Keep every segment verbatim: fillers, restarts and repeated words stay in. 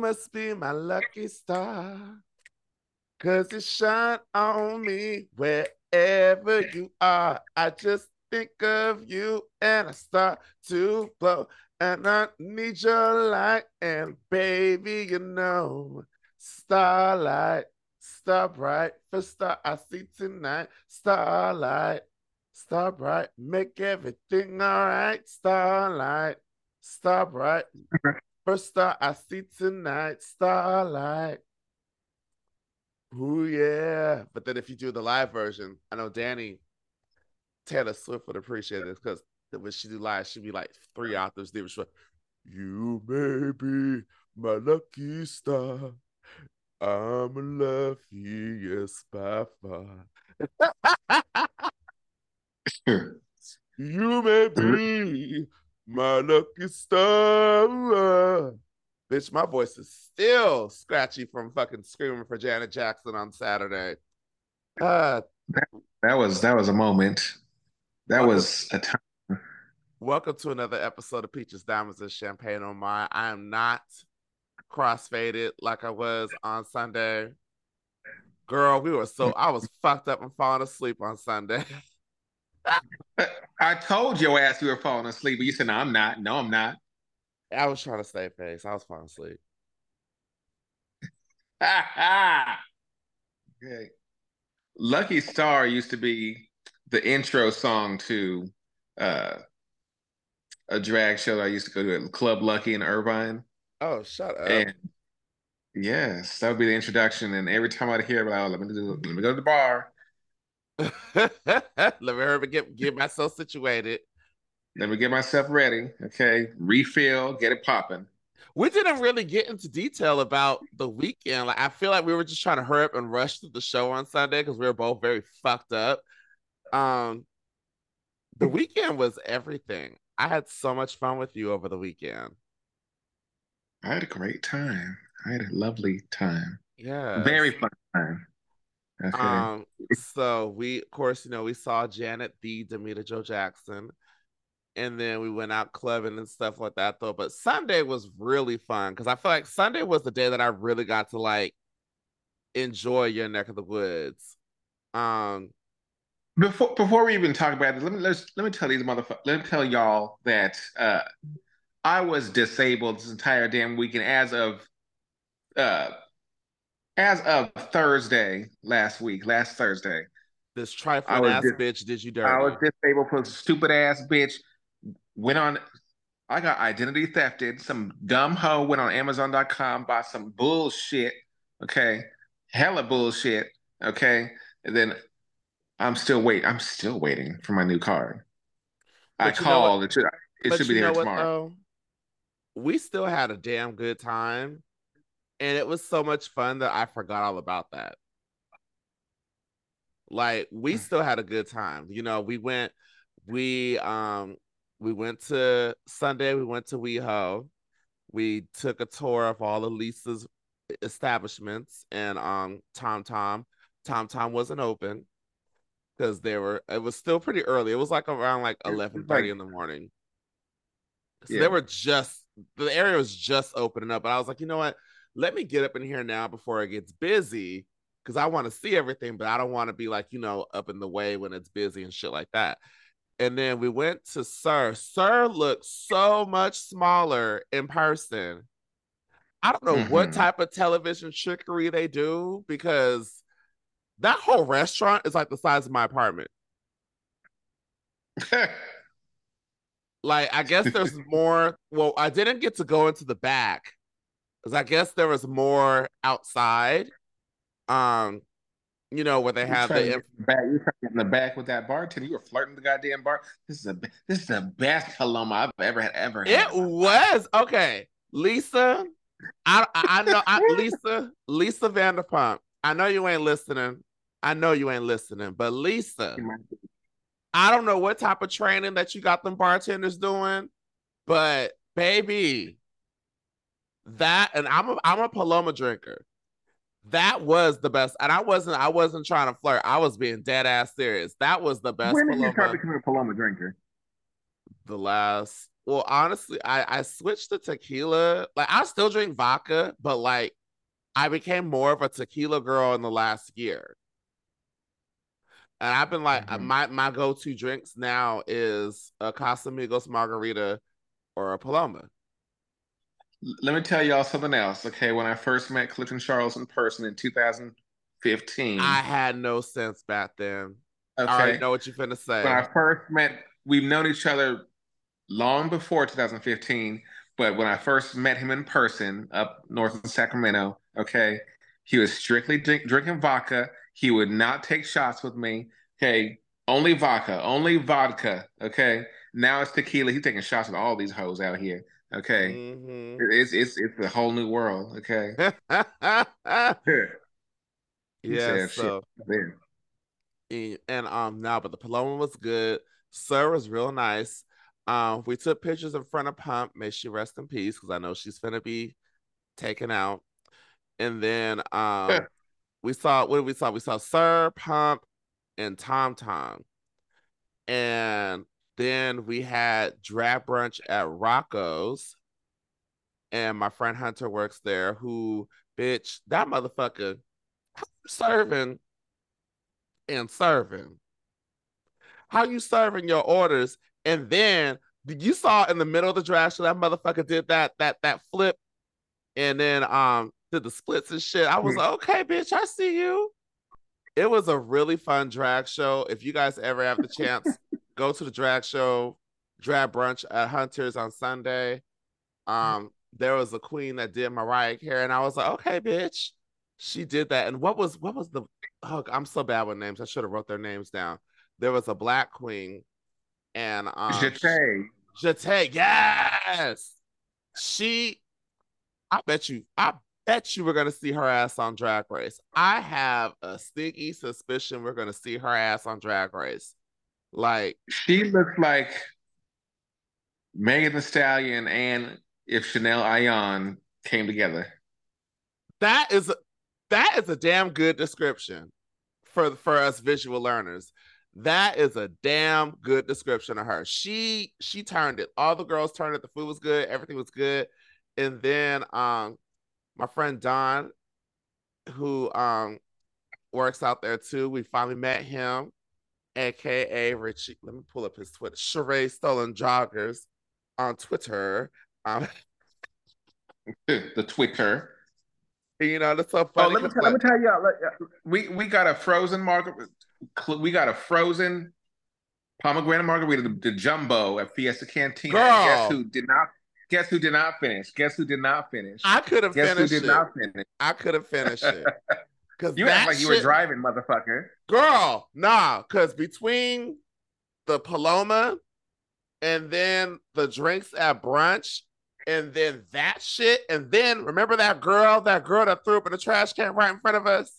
must be my lucky star, 'cause you shine on me wherever you are. I just think of you and I start to blow. And I need your light, and baby, you know, starlight, star bright, first star I see tonight, starlight, star bright, make everything all right, starlight, star bright, first star I see tonight, starlight. Ooh, yeah. But then if you do the live version, I know Danny Taylor Swift would appreciate this because when she do live, she'd be like three octaves deep. She's like, you may be my lucky star. I'm a lucky, yes, by far. You may be my lucky star. Bitch, my voice is still scratchy from fucking screaming for Janet Jackson on Saturday. Uh, that, that was that was a moment. That welcome, was a time. welcome to another episode of Peaches, Diamonds, and Champagne on Mine. I am not crossfaded like I was on Sunday. Girl, we were so I was fucked up and falling asleep on Sunday. I told your ass you were falling asleep, but you said, no, I'm not. No, I'm not. I was trying to stay face. I was falling asleep. Okay. Lucky Star used to be the intro song to uh, a drag show that I used to go to at Club Lucky in Irvine. Oh, shut up. And yes, that would be the introduction. And every time I'd hear about, oh, let me do, let me go to the bar. Let me hurry get get myself situated. Let me get myself ready. Okay. Refill, get it popping. We didn't really get into detail about the weekend. Like I feel like we were just trying to hurry up and rush through the show on Sunday because we were both very fucked up. Um, the weekend was everything. I had so much fun with you over the weekend. I had a great time. I had a lovely time. Yes. Very fun time. Okay. Um, so we, of course, you know, we saw Janet the Demeter Joe Jackson, and then we went out clubbing and stuff like that though. But Sunday was really fun because I feel like Sunday was the day that I really got to like enjoy your neck of the woods. Um, Before before we even talk about this, let me let's, let me tell these motherfuckers. Let me tell y'all that uh, I was disabled this entire damn weekend as of uh, as of Thursday last week, last Thursday. this I trifling was ass dis bitch did you I was dirty. disabled for stupid ass bitch. Went on. I got identity thefted. Some dumb hoe went on Amazon dot com, bought some bullshit. Okay, hella bullshit. Okay, and then I'm still wait. I'm still waiting for my new card. I But you know what? called. It should it should But be you there know what tomorrow. though? We still had a damn good time, and it was so much fun that I forgot all about that. Like we still had a good time. You know, we went, we um, we went to Sunday. We went to WeHo. We took a tour of all of Lisa's establishments, and um, Tom Tom, Tom Tom wasn't open because they were. It was still pretty early. It was like around like eleven It's like thirty in the morning. So they yeah. were just the area was just opening up, and I was like, you know what? Let me get up in here now before it gets busy because I want to see everything, but I don't want to be like, you know, up in the way when it's busy and shit like that. And then we went to Sir. Sir looked so much smaller in person. I don't know what Hmm. type of television trickery they do because that whole restaurant is like the size of my apartment. Like, I guess there's more. Well, I didn't get to go into the back because I guess there was more outside. Um, you know, where they You have trying to the. get in the back? You trying to get in the back with that bartender? You were flirting the goddamn bar. This is a this is the best Paloma I've ever had ever It had in my life. was okay, Lisa. I I know I, Lisa Lisa Vanderpump. I know you ain't listening. I know you ain't listening, but Lisa, I don't know what type of training that you got them bartenders doing, but baby, that and I'm a I'm a Paloma drinker. That was the best, and I wasn't I wasn't trying to flirt. I was being dead ass serious. That was the best When did you start Paloma. becoming a Paloma drinker? The last well, honestly, I I switched to tequila. Like I still drink vodka, but like I became more of a tequila girl in the last year. And I've been like Mhm. my my go-to drinks now is a Casamigos margarita or a Paloma. Let me tell y'all something else. Okay, when I first met Clifton Charles in person in two thousand I fifteen, had no sense back then. I already okay, know what you're finna when say. I first met, we've known each other long before two thousand fifteen, but when I first met him in person up north in Sacramento, okay, he was strictly drink, drinking vodka. He would not take shots with me. Okay, only vodka, only vodka. Okay, now it's tequila. He's taking shots with all these hoes out here. Okay, Mm-hmm. it's it's it's a whole new world. Okay, he Yeah, said shit. so Man. and um now, but the Paloma was good. Sir was real nice. Um, we took pictures in front of Pump. May she rest in peace, because I know she's gonna be taken out. And then um we saw what did we saw? We saw Sir, Pump, and Tom Tom. And then we had drag brunch at Rocco's. And my friend Hunter works there, who, bitch, that motherfucker serving and serving. How you serving your orders? And then you saw in the middle of the drag show that motherfucker did that that that flip and then um did the splits and shit. I was like, okay, bitch, I see you. It was a really fun drag show. If you guys ever have the chance, go to the drag show, drag brunch at Hunter's on Sunday. Um, there was a queen that did Mariah Carey, and I was like, okay, bitch, she did that. And what was what was the? Oh, I'm so bad with names. I should have wrote their names down. There was a black queen, and um, Jete. Jete, yes, she. I bet you. I bet you we're gonna see her ass on Drag Race. I have a sneaky suspicion we're gonna see her ass on Drag Race. Like She looks like Megan Thee Stallion and if Chanel Ayan came together. that is that is a damn good description for for us visual learners. That is a damn good description of her. She she turned it. All the girls turned it. The food was good. Everything was good. And then um my friend Don, who um works out there too, we finally met him, aka Richie. Let me pull up his Twitter. Sheree Stolen Joggers on Twitter. Um, The Twitter. you know, that's so Oh, funny let me because tell, let like, me tell y'all. let- We we got a frozen margarita. We got a frozen pomegranate margarita, the, the jumbo at Fiesta Cantina, and guess girl, who did not? Guess who did not finish? Guess who did not finish? I couldn't Guess who finish did it. not finish? I couldn't finish it. Cause You act that like you were shit, driving, motherfucker. girl, nah. Cause between the Paloma and then the drinks at brunch, and then that shit, and then remember that girl, that girl that threw up in the trash can right in front of us?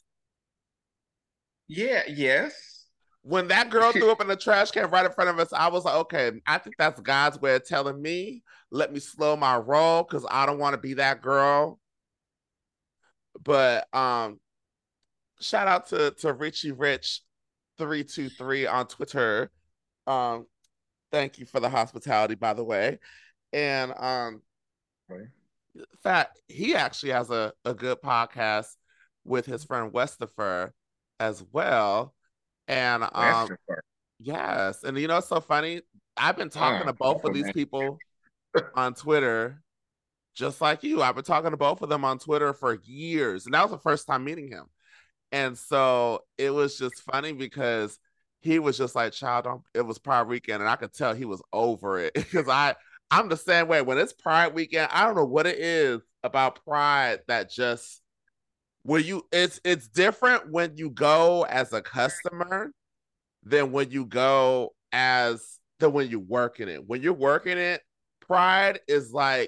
Yeah. Yes. When that girl She, threw up in the trash can right in front of us, I was like, okay, I think that's God's way of telling me, let me slow my roll because I don't want to be that girl. But um, shout out to to Richie Rich three two three on Twitter. Um, thank you for the hospitality, by the way. And um, in fact, he actually has a, a good podcast with his friend Westifer as well. And um, Western. yes, and you know it's so funny. I've been talking Oh, to both of these man. people on Twitter, just like you. I've been talking to both of them on Twitter for years, and that was the first time meeting him. And so it was just funny because he was just like, child, don't, it was Pride weekend. And I could tell he was over it because I, I'm the same way. When it's Pride weekend, I don't know what it is about Pride that just, where you, it's, it's different when you go as a customer than when you go as, than when you work in it. When you're working it, Pride is like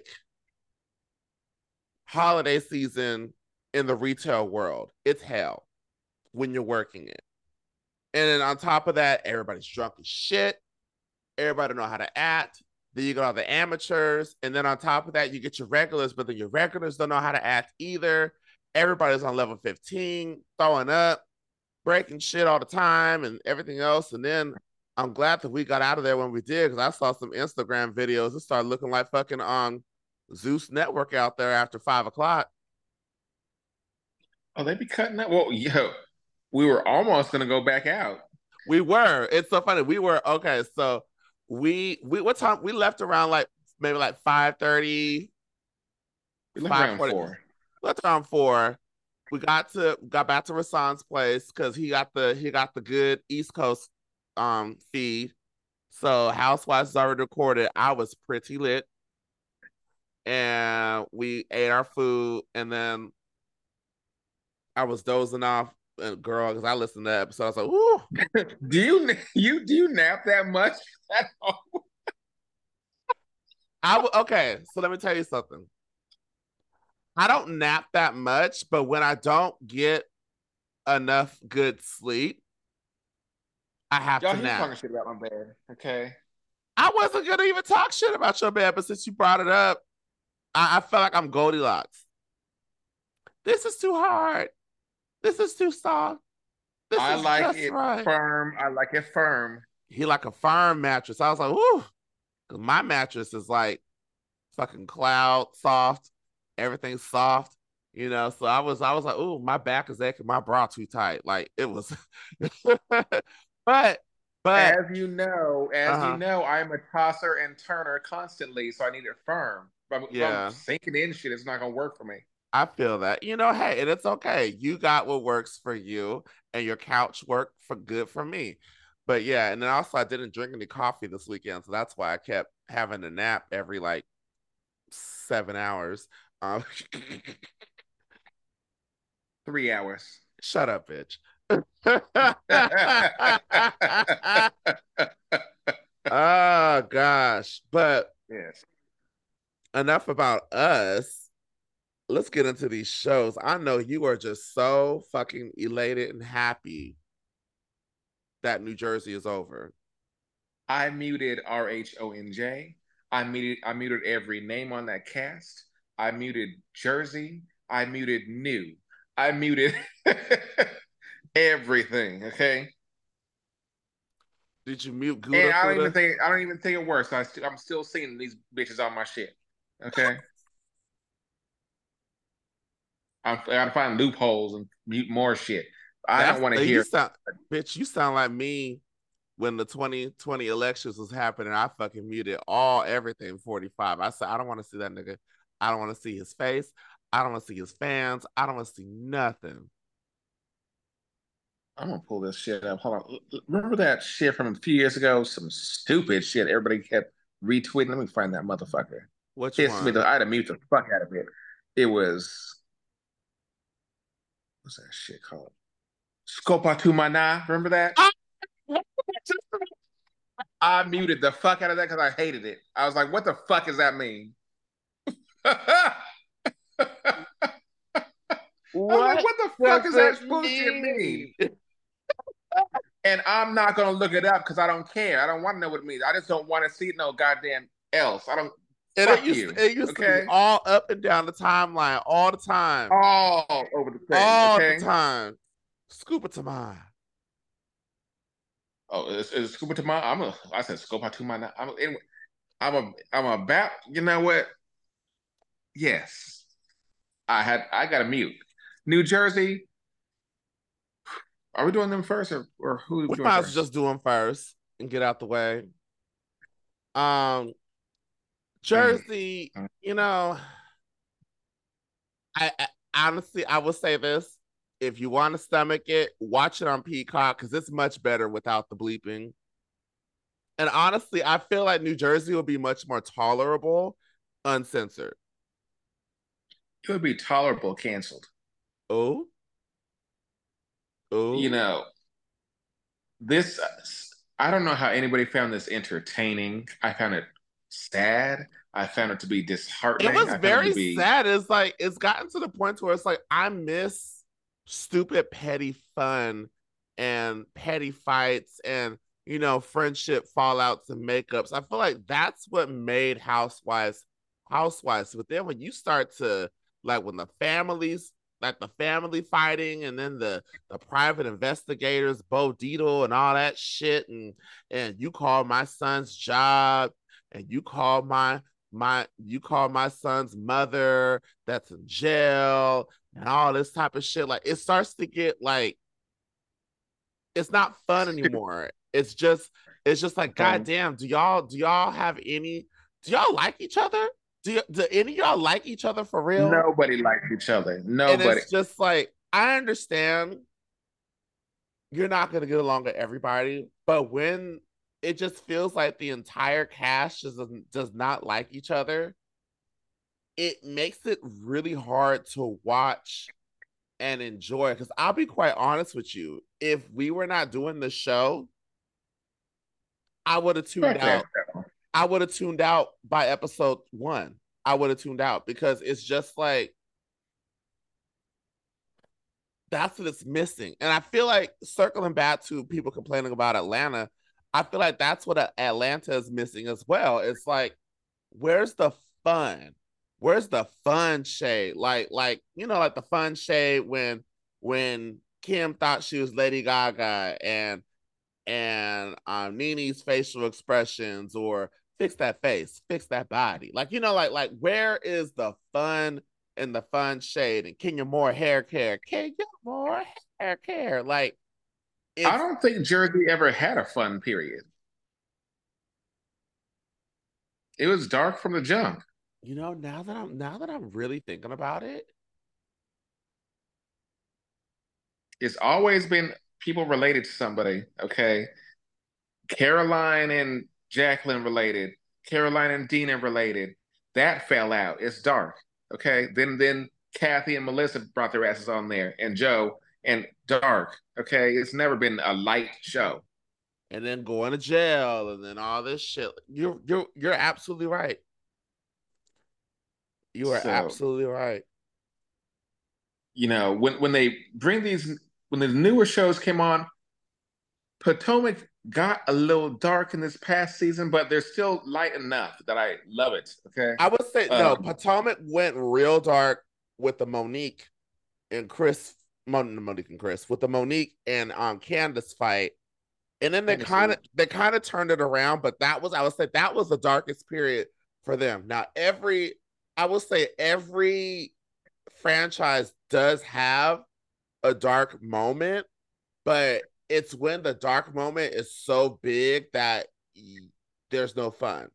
holiday season in the retail world. It's hell when you're working it. And then on top of that, everybody's drunk as shit. Everybody know how to act. Then you got all the amateurs. And then on top of that, you get your regulars, but then your regulars don't know how to act either. Everybody's on level fifteen, throwing up, breaking shit all the time and everything else. And then I'm glad that we got out of there when we did because I saw some Instagram videos. It started looking like fucking um Zeus Network out there after five o'clock. Oh, they be cutting that. Well, yo, we were almost gonna go back out. We were. It's so funny. We were okay. So we we what time we left around like maybe like five thirty, We left five around forty. four. Left around four. We got to got back to Rasan's place because he got the he got the good East Coast um feed. So Housewives is already recorded. I was pretty lit. And we ate our food and then I was dozing off and girl, because I listened to that episode. I was like, ooh. do you you do you nap that much at home? I w- okay, so let me tell you something. I don't nap that much, but when I don't get enough good sleep, I have Y'all, to he's nap. talking shit about my bed. Okay. I wasn't gonna even talk shit about your bed, but since you brought it up, I, I felt like I'm Goldilocks. This is too hard. This is too soft. This I is like just it right. firm. I like it firm. He like a firm mattress. I was like, whoo. My mattress is like fucking cloud soft. Everything's soft. You know, so I was I was like, oh, my back is aching, my bra too tight. Like it was but but As you know, as you uh-huh. know, I'm a tosser and turner constantly, so I need it firm. If I'm, if I'm Yeah. sinking in shit, it's not gonna work for me. I feel that. You know, hey, and it's okay. You got what works for you, and your couch worked for good for me. But yeah, and then also I didn't drink any coffee this weekend, so that's why I kept having a nap every like seven hours. Um, Three hours. shut up, bitch. Oh gosh, but Yes. enough about us. Let's get into these shows. I know you are just so fucking elated and happy that New Jersey is over. I muted R H O N J. I muted I muted every name on that cast. I muted Jersey. I muted New. I muted everything. Okay. Did you mute And Gouda I don't even Fuda? think I don't even think it works. I st- I'm still seeing these bitches on my shit. Okay. I'm, I gotta find loopholes and mute more shit. I That's don't want to you hear. sound, bitch. You sound like me when the twenty twenty elections was happening. I fucking muted all everything forty-five. I said I don't want to see that nigga. I don't want to see his face. I don't want to see his fans. I don't want to see nothing. I'm gonna pull this shit up. Hold on. Remember that shit from a few years ago? Some stupid shit. Everybody kept retweeting. Let me find that motherfucker. Which Pissed me. one? The, I had to mute the fuck out of it. It was what's that shit called? Scopa tu mana. Remember that? Ah! I muted the fuck out of that because I hated it. I was like, what the fuck does that mean? I was like, What what the does fuck is that it bullshit mean? mean? And I'm not gonna look it up because I don't care. I don't want to know what it means. I just don't want to see no goddamn else. I don't. And it Fuck used you. to, it used to be Okay. all up and down the timeline all the time, All over the thing. all the Okay. time. Scuba to mine. Oh, is, is scuba to my? I'm a. I said scuba to my. I'm. Anyway, I'm a. I'm about. You know what? Yes. I had. I got a mute. New Jersey. Are we doing them first, or, or who are we We doing might as well first? just do them first and get out the way. Um, Mm. Jersey, you know, I, I honestly I will say this: if you want to stomach it, watch it on Peacock because it's much better without the bleeping. And honestly, I feel like New Jersey will be much more tolerable, uncensored. It would be tolerable canceled. Oh, You oh, know, this. I don't know how anybody found this entertaining. I found it sad. I found it to be it disheartening. was I found it to very be. sad. It's like it's gotten to the point where it's like I miss stupid petty fun and petty fights and you know friendship fallouts and makeups. I feel like that's what made Housewives Housewives. But then when you start to like when the families like the family fighting, and then the the private investigators, Bo Dietl, and all that shit, and and you call my son's job, and you call my my you call my son's mother that's in jail, and all this type of shit. Like, it starts to get like, it's not fun anymore. It's just it's just like, Um, goddamn, do y'all do y'all have any do y'all like each other? Do, y- do any of y'all like each other for real? nobody likes each other. And Nobody. it's just like, I understand you're not gonna get along with everybody, but when it just feels like the entire cast just doesn't, does not like each other, it makes it really hard to watch and enjoy. Because I'll be quite honest with you, if we were not doing the show, I would have tuned Fuck that out. show. I would have tuned out by episode one. I would have tuned out because it's just like, that's what it's missing. And I feel like, circling back to people complaining about Atlanta, I feel like that's what Atlanta is missing as well. It's like, where's the fun? Where's the fun shade? Like, like, you know, like the fun shade when when Kim thought she was Lady Gaga, and and um Nini's facial expressions, or fix that face, fix that body. Like, you know, like like where is the fun and the fun shade? And Kenya Moore hair care, Kenya Moore hair care. Like, I it's, don't think Jersey ever had a fun period. It was dark from the jump. you know, now that I'm now that I'm really thinking about it, It's always been people related to somebody. Okay, Caroline and Jacqueline related. Caroline and Dina related. That fell out. It's dark. Okay, then then Kathy and Melissa brought their asses on there, and Joe, and dark. Okay, it's never been a light show. and then going to jail, and then all this shit. You're you're you're absolutely right. You are So, absolutely right. you know, when when they bring these, when the newer shows came on, Potomac got a little dark in this past season, but they're still light enough that I love it. Okay. I would say no. Um, Potomac went real dark with the Monique and Chris, Mon- Monique and Chris, with the Monique and um Candace fight, and then they kind of they kind of turned it around. But that was, I would say, that was the darkest period for them. Now, every I will say every franchise does have a dark moment, but it's when the dark moment is so big that y- there's no fun.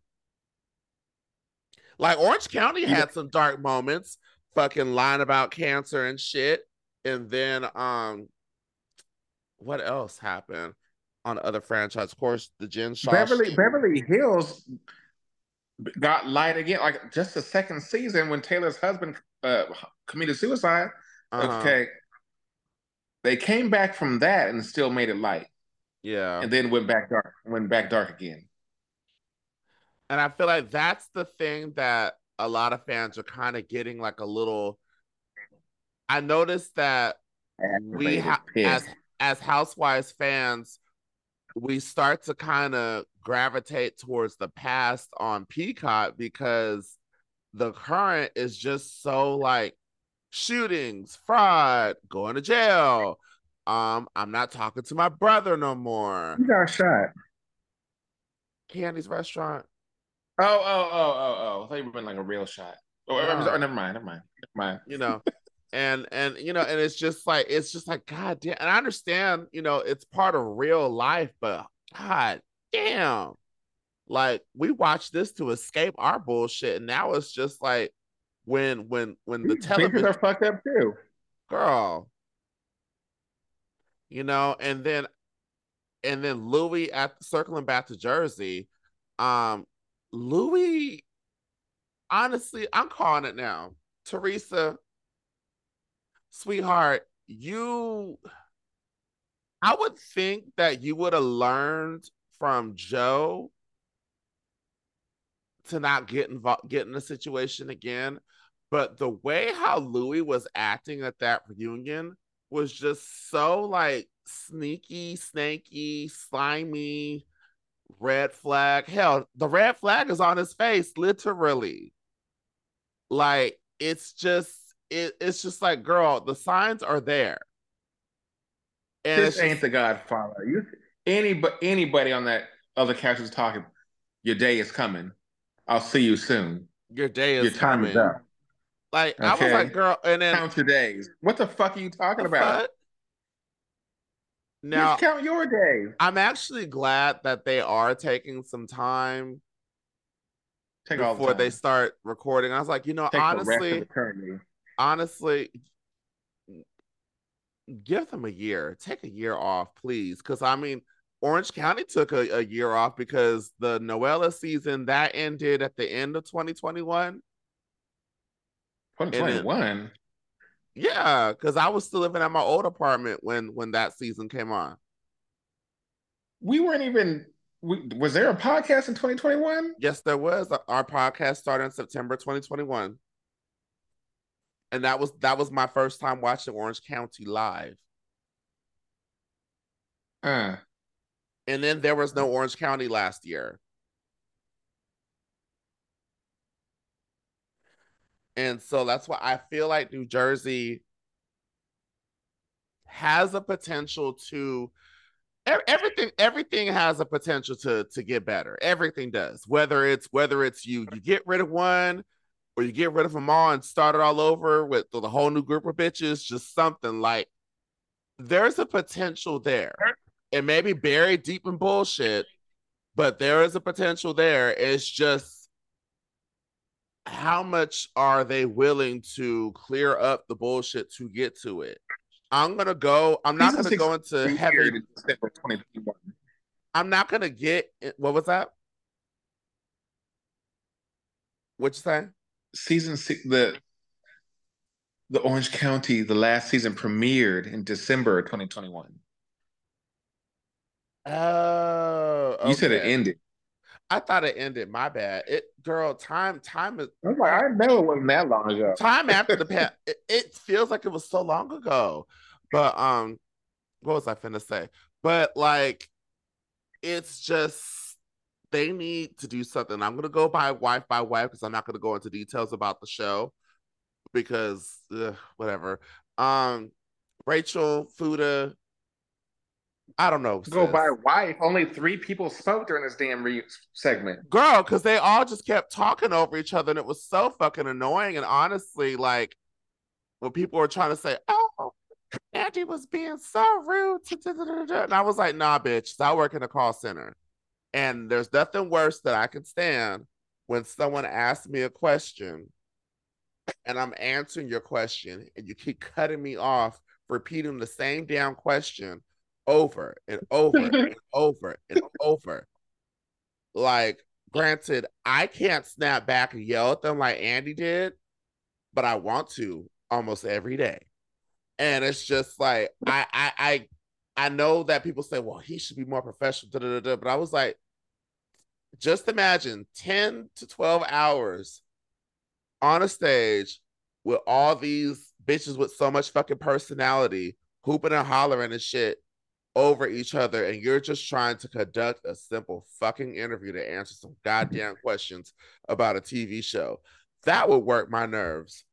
Like, Orange County you know, had some dark moments, fucking lying about cancer and shit. And then um what else happened on other franchise? Of course, the Jen Shaw. Beverly Beverly Hills got light again, like just the second season when Taylor's husband uh, committed suicide. Uh-huh. Okay, they came back from that and still made it light, Yeah. and then went back dark, went back dark again. And I feel like that's the thing that a lot of fans are kind of getting like a little. I noticed that we Aggravated, have, as pissed. as Housewives fans, we start to kind of gravitate towards the past on Peacock, because the current is just so like shootings, fraud, going to jail. Um, I'm not talking to my brother no more. You got shot. Candy's restaurant. Oh, oh, oh, oh, oh. I thought you were like a real shot. Oh, oh, oh, No, never mind, never mind, never mind. you know, and and you know, and it's just like, it's just like, god damn. And I understand, you know, it's part of real life, but god damn, like, we watched this to escape our bullshit, and now it's just like, when when when the These bitches television, are fucked up too. girl, you know, and then and then Louis, at circling back to Jersey, um, Louis, honestly, I'm calling it now. Teresa, sweetheart, you, I would think that you would have learned from Joe to not get involved, get in a situation again. But the way how Louis was acting at that reunion was just so like sneaky, snaky, slimy, red flag. Hell, the red flag is on his face, literally. Like, it's just, it, it's just like, girl, the signs are there. And This it's ain't just The Godfather. You anybody anybody on that other couch is talking. Your day is coming. I'll see you soon. your day Your is time is coming. up. Like I was Okay. like, girl, and then Count your days. What the fuck are you talking the about? fuck? Bitch, Now count your days. I'm actually glad that they are taking some time Take all the before they time. start recording. I was like, you know, Take the rest of honestly, eternity. honestly, give them a year. Take a year off, please. Because I mean, Orange County took a, a year off because the Noella season that ended at the end of twenty twenty-one. And then, twenty twenty-one. yeah, because I was still living at my old apartment when when that season came on. We weren't even. We, was there a podcast in twenty twenty-one? Yes, there was. Our podcast started in September twenty twenty-one. And that was that was my first time watching Orange County live. Uh, And then there was no Orange County last year. And so that's why I feel like New Jersey has a potential to everything everything has a potential to to get better. Everything does. Whether it's whether it's you you get rid of one or you get rid of them all and start it all over with, with a whole new group of bitches, just something like there's a potential there. It may be buried deep in bullshit, but there is a potential there. It's just how much are they willing to clear up the bullshit to get to it? I'm gonna go. I'm not season gonna six go into heavy. in December twenty twenty-one. I'm not gonna get. What was that? What'd you say? Season six, the the Orange County, the last season premiered in December twenty twenty-one. Oh, You said it okay. ended. I thought it ended. My bad. It, girl. Time, time is. I was like, I know it wasn't that long ago. Time after the past. It, it feels like it was so long ago. But um, what was I finna say? But like, it's just they need to do something. I'm gonna go by wife by wife because I'm not gonna go into details about the show because ugh, whatever. Um, Rachel, Fuda, I don't know. Go Sis. by wife. Only three people spoke during this damn re- segment. Girl, because they all just kept talking over each other and it was so fucking annoying. And honestly, like when people were trying to say, oh, Andy was being so rude. And I was like, nah, bitch, I work in a call center. And there's nothing worse that I can stand when someone asks me a question and I'm answering your question and you keep cutting me off, repeating the same damn question over and over and over and over. Like, granted, I can't snap back and yell at them like Andy did, but I want to almost every day. And it's just like I I I I know that people say, well, he should be more professional, da, da, da, but I was like, just imagine ten to twelve hours on a stage with all these bitches with so much fucking personality hooping and hollering and shit over each other, and you're just trying to conduct a simple fucking interview to answer some goddamn questions about a T V show. That would work my nerves.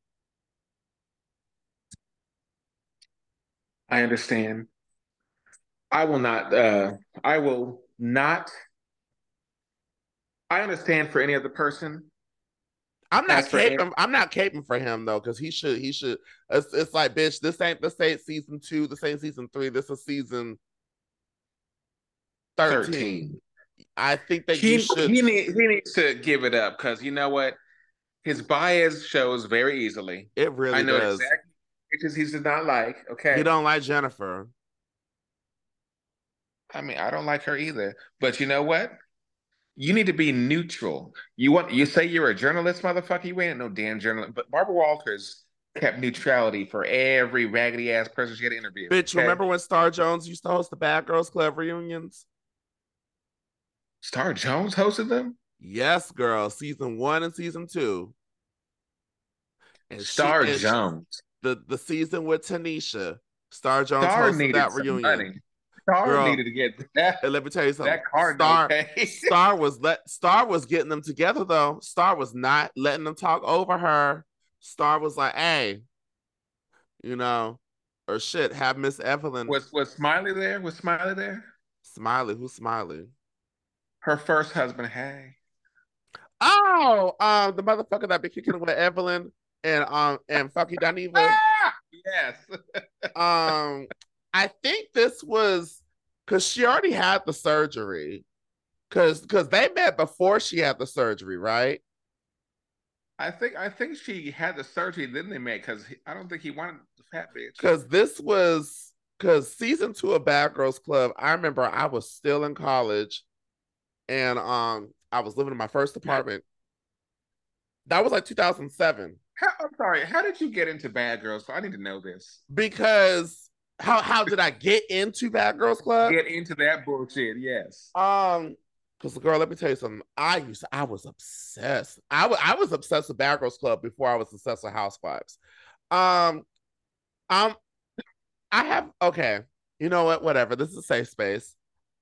I understand. I will not. Uh, I will not. I understand for any other person. I'm not As for Andy, caping. I'm not caping for him though, because he should. He should. It's, it's like, bitch. This ain't the same season two. This ain't season three. This is season thirteen. thirteen. I think that He you should. he, need, he needs to give it up because you know what? His bias shows very easily. It really I know does. exactly which he does not like. Okay. He don't like Jennifer. I mean, I don't like her either. But you know what? You need to be neutral. You want you say you're a journalist, motherfucker. You ain't no damn journalist. But Barbara Walters kept neutrality for every raggedy ass person she had to interview. Bitch, Okay? remember when Star Jones used to host the Bad Girls Club reunions? Star Jones hosted them? Yes, girl. Season one and season two. And Star she, and Jones. She, the, the season with Tanisha. Star Jones Star hosted that reunion. Money. Star girl, needed to get that. And let me tell you something. That card Star, okay. Star was let Star was getting them together though. Star was not letting them talk over her. Star was like, hey, you know, or shit, have Miss Evelyn. Was was Smiley there? Was Smiley there? Smiley, who's Smiley? Her first husband. Hey. Oh, um, the motherfucker that be kicking it with Evelyn and um and Fucky Daniva. Ah! Yes. Um, I think this was because she already had the surgery. Cause because they met before she had the surgery, right? I think I think she had the surgery, then they met because I don't think he wanted the fat bitch. Because this was because season two of Bad Girls Club. I remember I was still in college, and um, I was living in my first apartment. That was like two thousand seven. How, I'm sorry. How did you get into Bad Girls? So I need to know this. Because how how did I get into Bad Girls Club? Get into that bullshit. Yes. Um, because girl, let me tell you something. I used to, I was obsessed. I was I was obsessed with Bad Girls Club before I was obsessed with Housewives. Um, um, I have okay. You know what? Whatever. This is a safe space.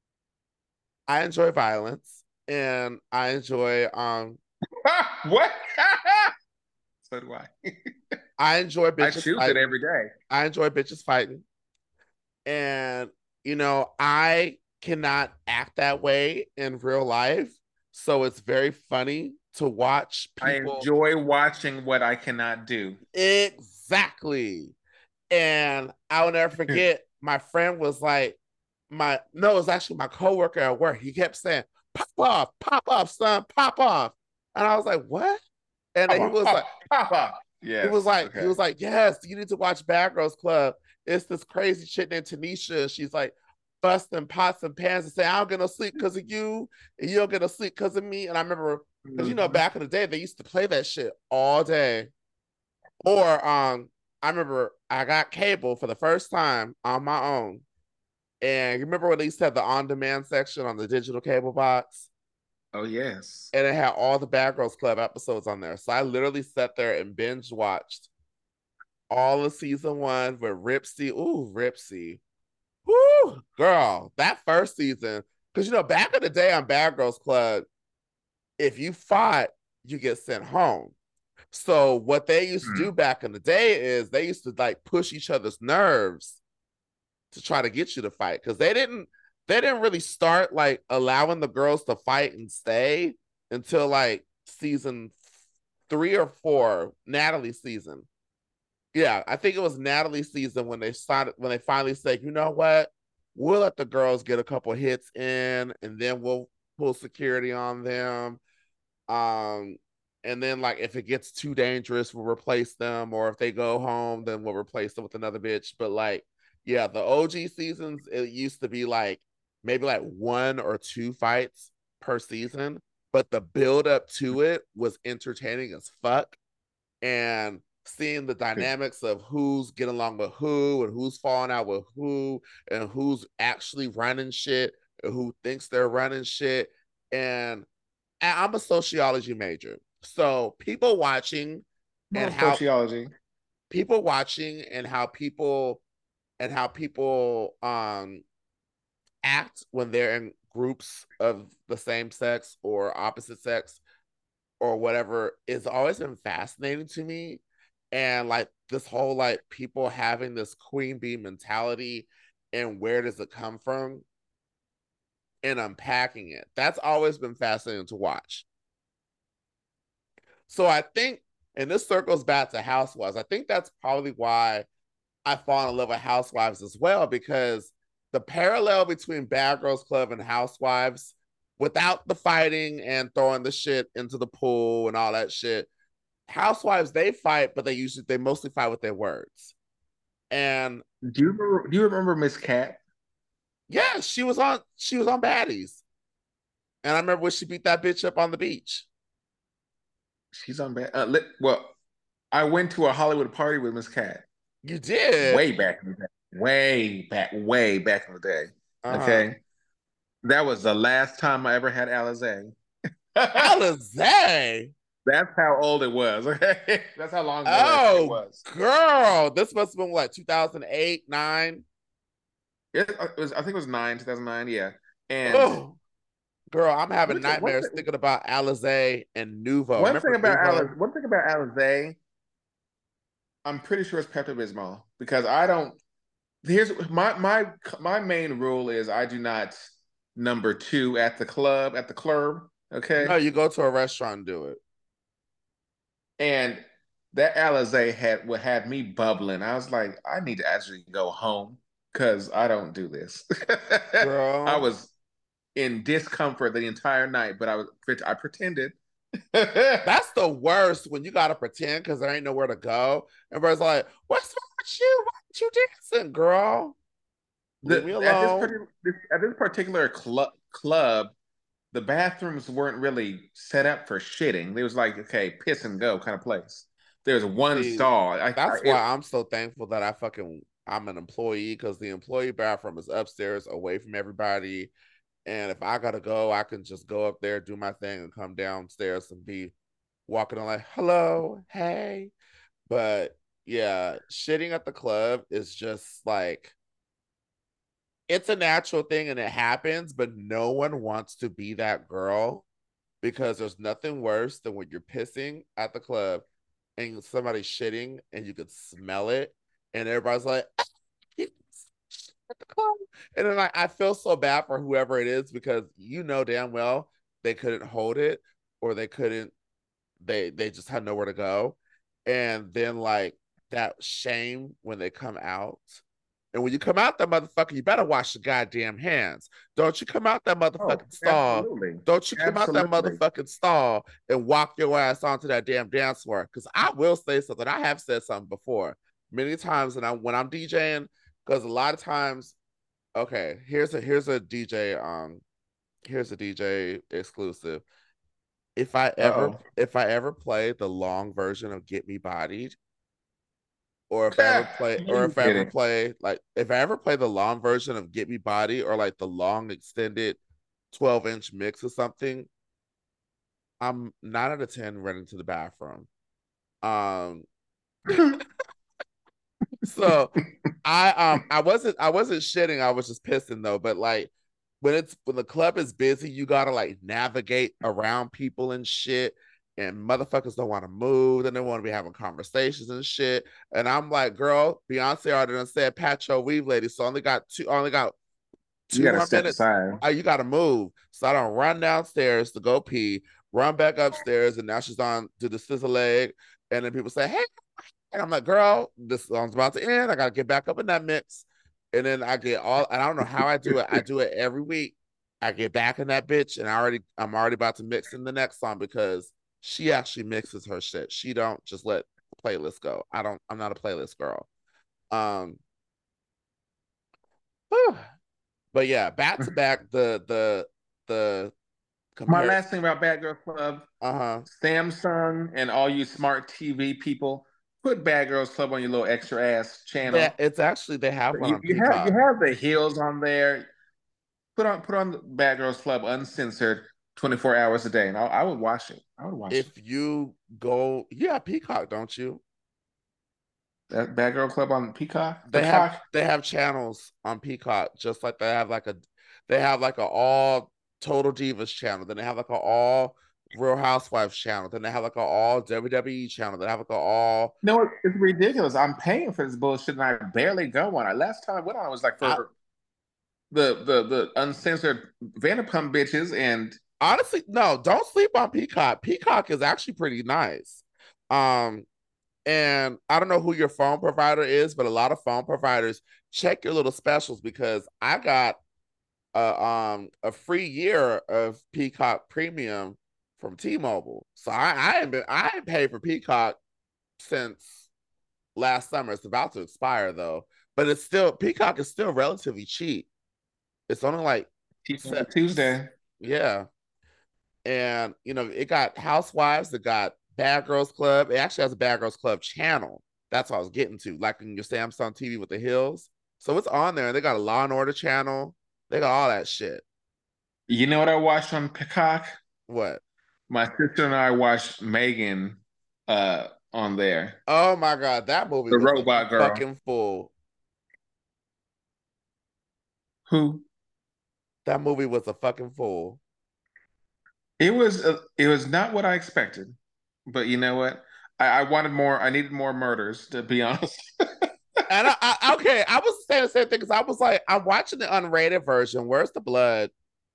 I enjoy violence and I enjoy um What? So do I. I enjoy I bitches choose it fighting. every day. I enjoy bitches fighting. And you know, I cannot act that way in real life. So it's very funny to watch I people enjoy watching what I cannot do. exactly. And I will never forget my friend was like, my no, it was actually my coworker at work. He kept saying, pop off, pop off, son, pop off. And I was like, what? And then he Papa, was like, Papa, Papa. he was Yes. like, he Okay. was like, yes, you need to watch Bad Girls Club. It's this crazy chick named Tanisha. She's like busting pots and pans and saying, I don't get no sleep because of you, and you don't get no sleep because of me. And I remember, because you know, Mhm. back in the day, they used to play that shit all day. Or um, I remember I got cable for the first time on my own. And you remember when they used to have the on-demand section on the digital cable box? Oh yes. And it had all the Bad Girls Club episodes on there. So I literally sat there and binge watched all of season one with Ripsy. Ooh, Ripsy. Woo, girl, that first season. Because you know, back in the day on Bad Girls Club, if you fought, you get sent home. So what they used to Mm. do back in the day is they used to like push each other's nerves to try to get you to fight because they didn't they didn't really start like allowing the girls to fight and stay until like season three or four, Natalie's season. Yeah, I think it was Natalie's season when they started when they finally said, you know what, we'll let the girls get a couple hits in, and then we'll pull security on them. Um, and then like if it gets too dangerous, we'll replace them, or if they go home, then we'll replace them with another bitch. But like, yeah, the O G seasons, it used to be like maybe like one or two fights per season, but the build up to it was entertaining as fuck. And seeing the dynamics of who's getting along with who and who's falling out with who and who's actually running shit and who thinks they're running shit. And I'm a sociology major. So people watching and Well, how sociology. people watching and how people and how people um act when they're in groups of the same sex or opposite sex or whatever is always been fascinating to me. And like this whole like people having this queen bee mentality and where does it come from and unpacking it. That's always been fascinating to watch. So I think, and this circles back to Housewives, I think that's probably why I fall in love with Housewives as well, because the parallel between Bad Girls Club and Housewives, without the fighting and throwing the shit into the pool and all that shit, Housewives, they fight, but they usually they mostly fight with their words. And Do you remember? Do you remember Miss Cat? yeah, she was on she was on Baddies. And I remember when she beat that bitch up on the beach. She's on bad. Uh, li- well, I went to a Hollywood party with Miss Cat You did? way back in the day. Way back, way back in the day. Uh-huh. Okay, that was the last time I ever had Alizé. Alizé. That's how old it was. Okay, that's how long ago that shit Oh, was. girl. This must have been what, two thousand eight, nine? It, it was, I think it was nine, two thousand nine. Yeah, and Oh, girl, I'm let having me tell you, one nightmares thing. thinking about Alizé and Nuvo. One thing Remember about Nuvo? Alice, one thing about Alizé, I'm pretty sure it's Pepto Bismol because I don't. Here's my my my main rule is I do not number two at the club at the club. No, Okay, you go to a restaurant and do it. and that Alizé had what had me bubbling. I was like, I need to actually go home because I don't do this. I Girl, was in discomfort the entire night, but I was I pretended. that's the worst when you gotta pretend because there ain't nowhere to go. And everybody's like, what's wrong with you? Why aren't you dancing, girl? Leave me the at this alone. particular at this particular club club, the bathrooms weren't really set up for shitting. It was like, okay, piss and go kind of place. There's one See, stall. I, I that's it, why I'm so thankful that I fucking I'm an employee because the employee bathroom is upstairs away from everybody. And if I gotta go, I can just go up there, do my thing, and come downstairs and be walking on like, hello, hey. But yeah, shitting at the club is just like it's a natural thing and it happens, but no one wants to be that girl because there's nothing worse than when you're pissing at the club and somebody's shitting and you could smell it and everybody's like at the club. And then I, I feel so bad for whoever it is because you know damn well they couldn't hold it or they couldn't they they just had nowhere to go. And then like that shame when they come out. And when you come out that motherfucker, you better wash your goddamn hands. Don't you come out that oh, motherfucking stall. absolutely, Don't you come out that absolutely. motherfucking stall and walk your ass onto that damn dance floor. Because I will say something. I have said something before many times, and I when I'm DJing, because a lot of times, okay, here's a here's a D J um here's a D J exclusive. If I ever Uh-oh. if I ever play the long version of Get Me Bodied, or if I ever play, or You if I ever kidding? play, like if I ever play the long version of Get Me Body, or like the long extended twelve inch mix or something, I'm nine out of ten running to the bathroom. Um, so I um I wasn't I wasn't shitting, I was just pissing though. But like when it's when the club is busy, you gotta like navigate around people and shit. And motherfuckers don't want to move, then they want to be having conversations and shit. And I'm like, girl, Beyonce already done said, pat your weave, lady. So I only got two, only got You two got to more step minutes. aside. Oh, you got to move. So I don't run downstairs to go pee, run back upstairs, and now she's on to the scissor leg. And then people say, hey, and I'm like, girl, this song's about to end. I got to get back up in that mix. And then I get all, and I don't know how I do it. I do it every week. I get back in that bitch, and I already, I'm already about to mix in the next song because she actually mixes her shit. She don't just let the playlist go. I don't, I'm not a playlist girl. Um, but yeah, back to back the the the My compare. last thing about Bad Girl Club, Uh huh. Samsung and all you smart T V people, put Bad Girls Club on your little extra ass channel. That it's actually they have one You, on you have you Peacock. have the heels on there. Put on put on the Bad Girls Club uncensored twenty-four hours a day, and I, I would watch it. I would watch it. If you go, yeah, Peacock, don't you? That Bad Girl Club on Peacock, They have Peacock. they have channels on Peacock, just like they have like a they have like a all Total Divas channel. Then they have like a all Real Housewives channel. Then they have like a all W W E channel. They have like a all. No, it's ridiculous. I'm paying for this bullshit, and I barely go on it. Last time I went on it was like I for the the the uncensored Vanderpump bitches, and honestly no, don't sleep on Peacock. Peacock is actually pretty nice. Um, and I don't know who your phone provider is, but a lot of phone providers check your little specials because I got a um a free year of Peacock Premium from T-Mobile. So I I have been I have paid for Peacock since last summer. It's about to expire though, but it's still Peacock is still relatively cheap. It's only like set, Tuesday. yeah, and you know it got Housewives, it got Bad Girls Club. It actually has a Bad Girls Club channel. That's what I was getting to, like in your Samsung T V with the hills. So it's on there, and they got a Law and Order channel. They got all that shit. You know what I watched on Peacock? What? My sister and I watched Megan uh on there. Oh my god, that movie The was a robot girl. fucking fool. Who? That movie was a fucking fool. It was uh, it was not what I expected. But you know what? I, I wanted more. I needed more murders, to be honest. And I, I okay, I was saying the same thing because I was like, I'm watching the unrated version. Where's the blood?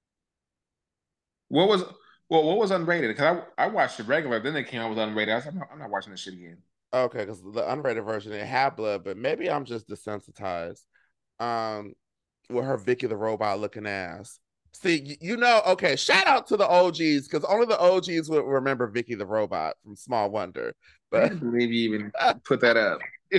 What was well? What was unrated? Because I I watched the regular, then they came out with unrated. I was like, I'm not, I'm not watching this shit again. Okay, because the unrated version it had blood, but maybe I'm just desensitized. Um, with her Vicky the Robot looking ass. See, you know, okay, shout out to the O Gs because only the O Gs would remember Vicky the Robot from Small Wonder. I But can't believe you even put that up.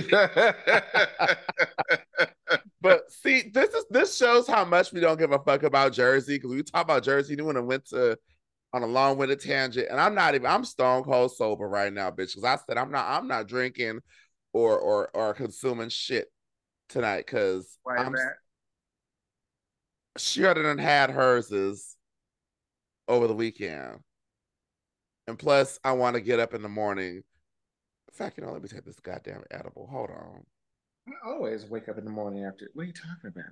but see, this is this shows how much we don't give a fuck about Jersey because we talk about Jersey, you and went to on a long-winded tangent, and I'm not even I'm stone cold sober right now, bitch. Because I said I'm not I'm not drinking or or or consuming shit tonight because Why is I'm that? sure than had hers is over the weekend. And plus, I want to get up in the morning. In fact, you know, let me take this goddamn edible. Hold on. I always wake up in the morning after. What are you talking about?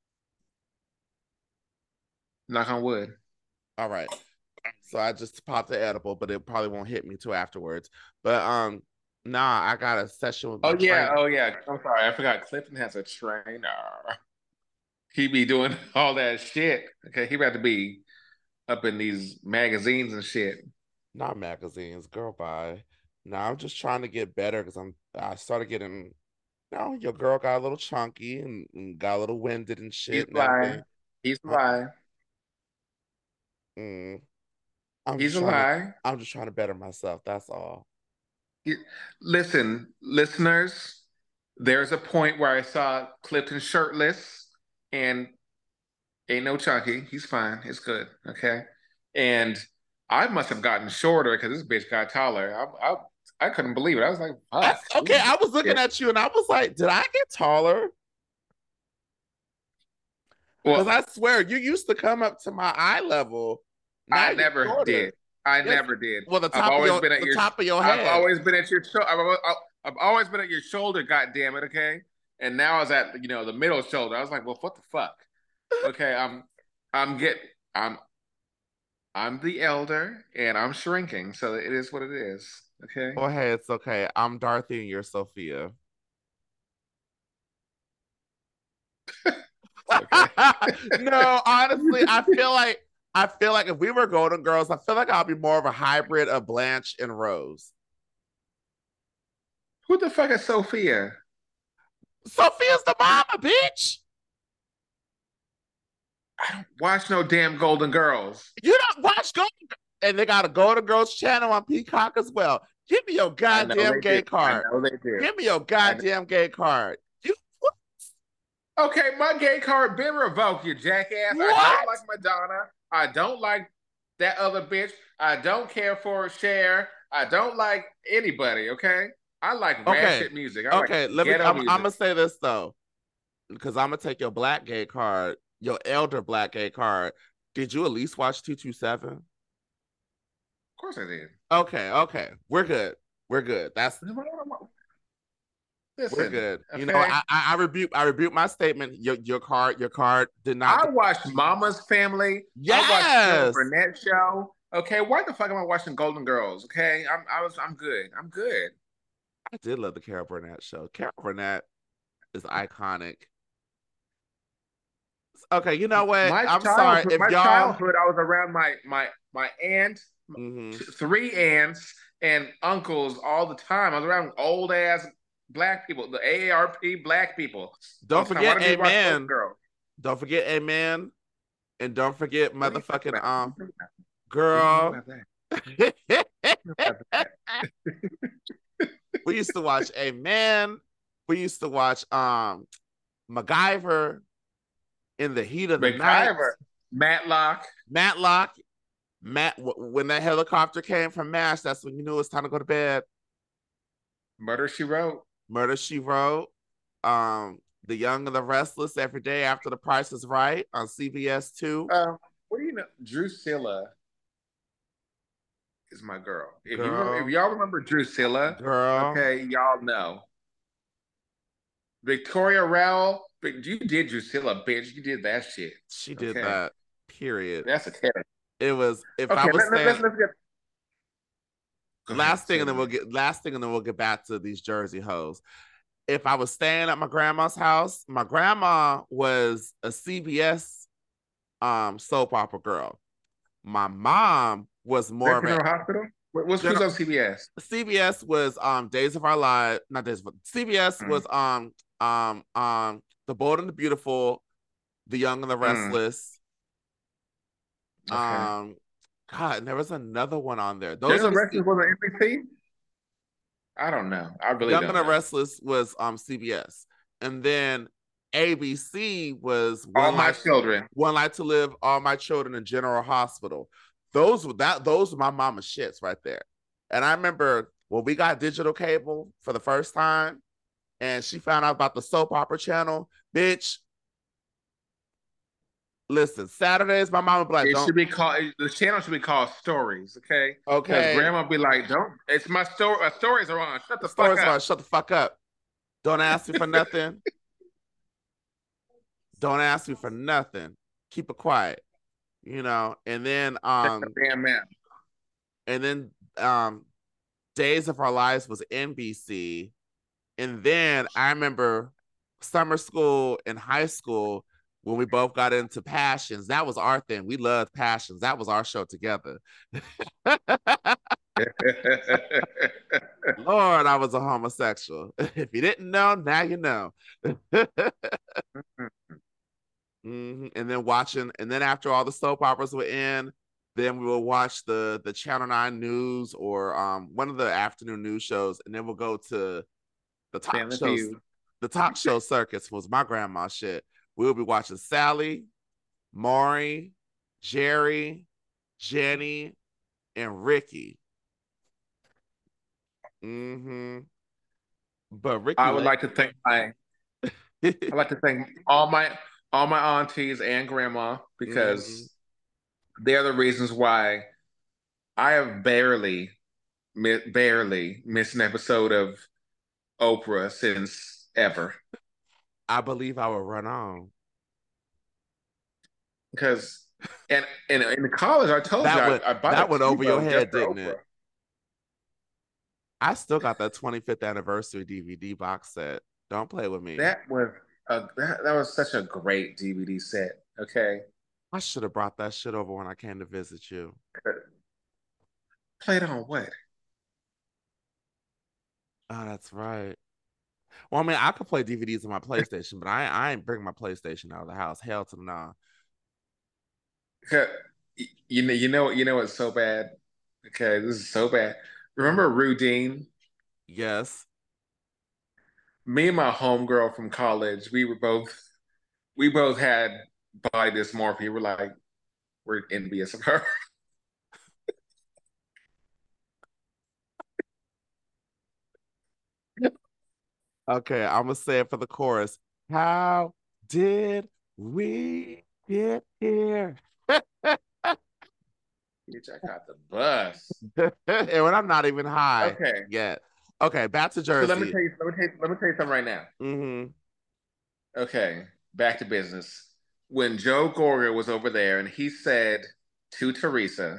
Knock on wood. All right. So I just popped the edible, but it probably won't hit me till afterwards. But um, nah, I got a session with my Oh yeah, trainer. oh yeah. I'm sorry, I forgot. Clifton has a trainer. He be doing all that shit. Okay, he about to be up in these magazines and shit. Not magazines, girl. Bye. Now I'm just trying to get better because I'm. I started getting. You know, your girl got a little chunky and, and got a little winded and He's shit and lying. everything. He's Uh, lying. mm, I'm just He's a trying to. lie. I'm just trying to better myself. That's all. He- Listen, listeners, there's a point where I saw Clifton shirtless and ain't no chunky. He's fine. It's good. Okay. And I must have gotten shorter because this bitch got taller. I, I I couldn't believe it. I was like, I, fuck. okay, I was looking Yeah. at you and I was like, did I get taller? Because Well, I swear you used to come up to my eye level. Now I you're never did. shorter. I Yes. never did. Well, the I've top of always your been at the your. top of your I've head. always been at your. Sho- I've, always, I've always been at your shoulder. God damn it. Okay. And now I was at you know the middle shoulder. I was like, well, what the fuck? Okay. I'm. I'm get. I'm. I'm the elder, and I'm shrinking. So it is what it is. Okay. Oh, hey, it's okay. I'm Dorothy and you're Sophia. Okay. No, honestly, I feel like I feel like if we were Golden Girls, I feel like I'll be more of a hybrid of Blanche and Rose. Who the fuck is Sophia? Sophia's the mama, bitch. I don't watch no damn Golden Girls. You don't watch Golden Girls. And they got a Golden Girls channel on Peacock as well. Give me your I know goddamn they gay do. I card. know they do. Give me your I know. goddamn gay card. You what? Okay, my gay card been revoked, you jackass. I don't What? like Madonna. I don't like that other bitch. I don't care for Cher. I don't like anybody, okay? I like Okay. ratchet music. I like Okay. Let me ghetto I'm, I'm music. gonna say this though. Because I'm gonna take your black gay card, your elder black gay card. Did you at least watch two two seven? Of course I did. Okay, okay. We're good. We're good. That's we're Listen, good. You know, okay? I I, I rebuke I rebuke my statement. Your your card, your card did not I get watched Mama's Family. I watched Carol Yes. Burnett show. Okay, why the fuck am I watching Golden Girls? Okay, I'm I was I'm good. I'm good. I did love the Carol Burnett show. Carol Burnett is iconic. Okay, you know what? My I'm sorry childhood, if my y'all childhood, I was around my my my aunt, mhm. three aunts and uncles all the time. I was around old ass black people, the A A R P black people all Don't the time. Why forget don't you watch Golden Amen. Girls? Don't forget Amen. And don't forget What are you talking motherfucking about? um We don't know girl. about that. We don't know about that. We used to watch Amen. We used to watch um MacGyver in the heat of the night. MacGyver, Matlock. Matlock. Matt when that helicopter came from MASH, that's when you knew it was time to go to bed. Murder She Wrote. Murder She Wrote. Um, The Young and the Restless every day after The Price is Right on C B S two. Um, what do you know? Drusilla is my girl. If you remember, if Girl, y'all remember Drusilla, girl, okay, y'all know. Victoria Rowell, you did Drusilla, bitch. You did that shit. she did Okay, that. Period. that's a character. It was if I Okay, was let, let, saying let's let's get Go ahead, last thing, say and then we'll mine. get last thing, and then we'll get back to these Jersey hoes. If I was staying at my grandma's house, my grandma was a C B S um soap opera girl. My mom was Is more that of a General Hospital? What, what's who's general. on C B S? C B S was um Days of Our Lives, not Days of C B S Mm, was um um um The Bold and the Beautiful, The Young and the mm, Restless. okay. Um, God, and there was another one on there. Those Young are and the Restless C- was on N B C? I don't know. I really Young and don't the know. Restless was um C B S, and then A B C was All One My Life, Children. One Life to Live, All My Children in General Hospital. Those were that those were my mama's shits right there. And I remember when we got digital cable for the first time, and she found out about the soap opera channel, bitch. Listen, Saturdays, my mom would be like, It "Don't." should be called the channel should be called Stories, okay? Because Okay, grandma be like, "Don't." It's my story. My stories are on. Shut the the fuck stories up. about shut the fuck up. Don't ask me for nothing. Don't ask me for nothing. Keep it quiet, you know. And then Check the um damn map. and then um Days of Our Lives was N B C. And then I remember summer school and high school when we both got into Passions. That was our thing. We loved Passions. That was our show together. Lord, I was a homosexual. If you didn't know, now you know. Mm-hmm. And then watching, and then after all the soap operas were in, then we will watch the the Channel Nine News or um one of the afternoon news shows, and then we'll go to the talk Family shows. Feud. The talk show circuits was my grandma's shit. We'll be watching Sally, Maury, Jerry, Jenny, and Ricky. Mm-hmm. But Ricky I would Lake. like to thank my I'd like to thank all my all my aunties and grandma Mm-hmm. because they're the reasons why I have barely barely missed an episode of Oprah since ever. I believe I will run on. Because and, and in college, I told you That I, went I bought a that went over your TiVo just head, for didn't it? Oprah. I still got that twenty-fifth anniversary D V D box set. Don't play with me. That was a that, that was such a great D V D set. Okay, I should have brought that shit over when I came to visit you. played on what? Oh, that's right. Well, I mean, I could play D V Ds on my PlayStation, but I I ain't bring my PlayStation out of the house. Hell to the nah. You know, you know, you know what's so bad. Okay, this is so bad. Mm. Remember Rudine? Yes. Me and my homegirl from college, we were both we both had body dysmorphia. We're like, we're envious of her. Okay, I'm gonna say it for the chorus. How did we get here? Bitch, I got the bus. And when I'm not even high Okay, yet. Okay, back to so let me Jersey. tell you, let me tell you, let me tell you something right now. Mm-hmm. Okay, back to business. When Joe Gorga was over there and he said to Teresa,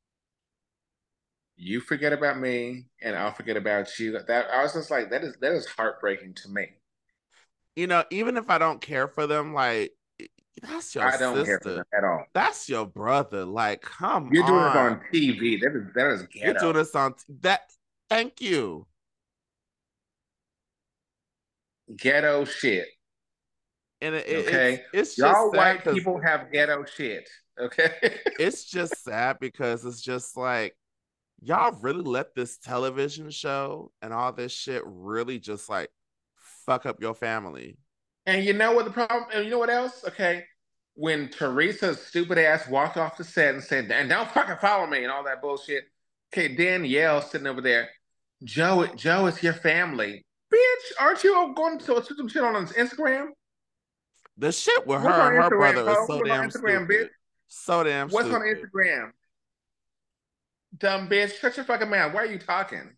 "You forget about me and I'll forget about you," that I was just like, that is that is heartbreaking to me. You know, even if I don't care for them, like that's your I don't care for sister. them at all. That's your brother. Like, come You're doing this on. on T V. That is that is You're doing ghetto. this on t- that. Thank you. Ghetto shit. And it, it- it's Okay. it's just Y'all sad white because people have ghetto shit. Okay. it's just sad because it's just like y'all really let this television show and all this shit really just like fuck up your family. And you know what the problem? And you know what else? Okay, when Teresa's stupid ass walked off the set and said, "And don't fucking follow me" and all that bullshit. Okay, Danielle sitting over there. Joe, Joe is your family, bitch. Aren't you going to put some shit on Instagram? The shit with What's her on and her Instagram, brother is folks? so What's on damn Instagram, bitch? stupid. So damn What's on stupid. Instagram? Dumb bitch, shut your fucking mouth. Why are you talking?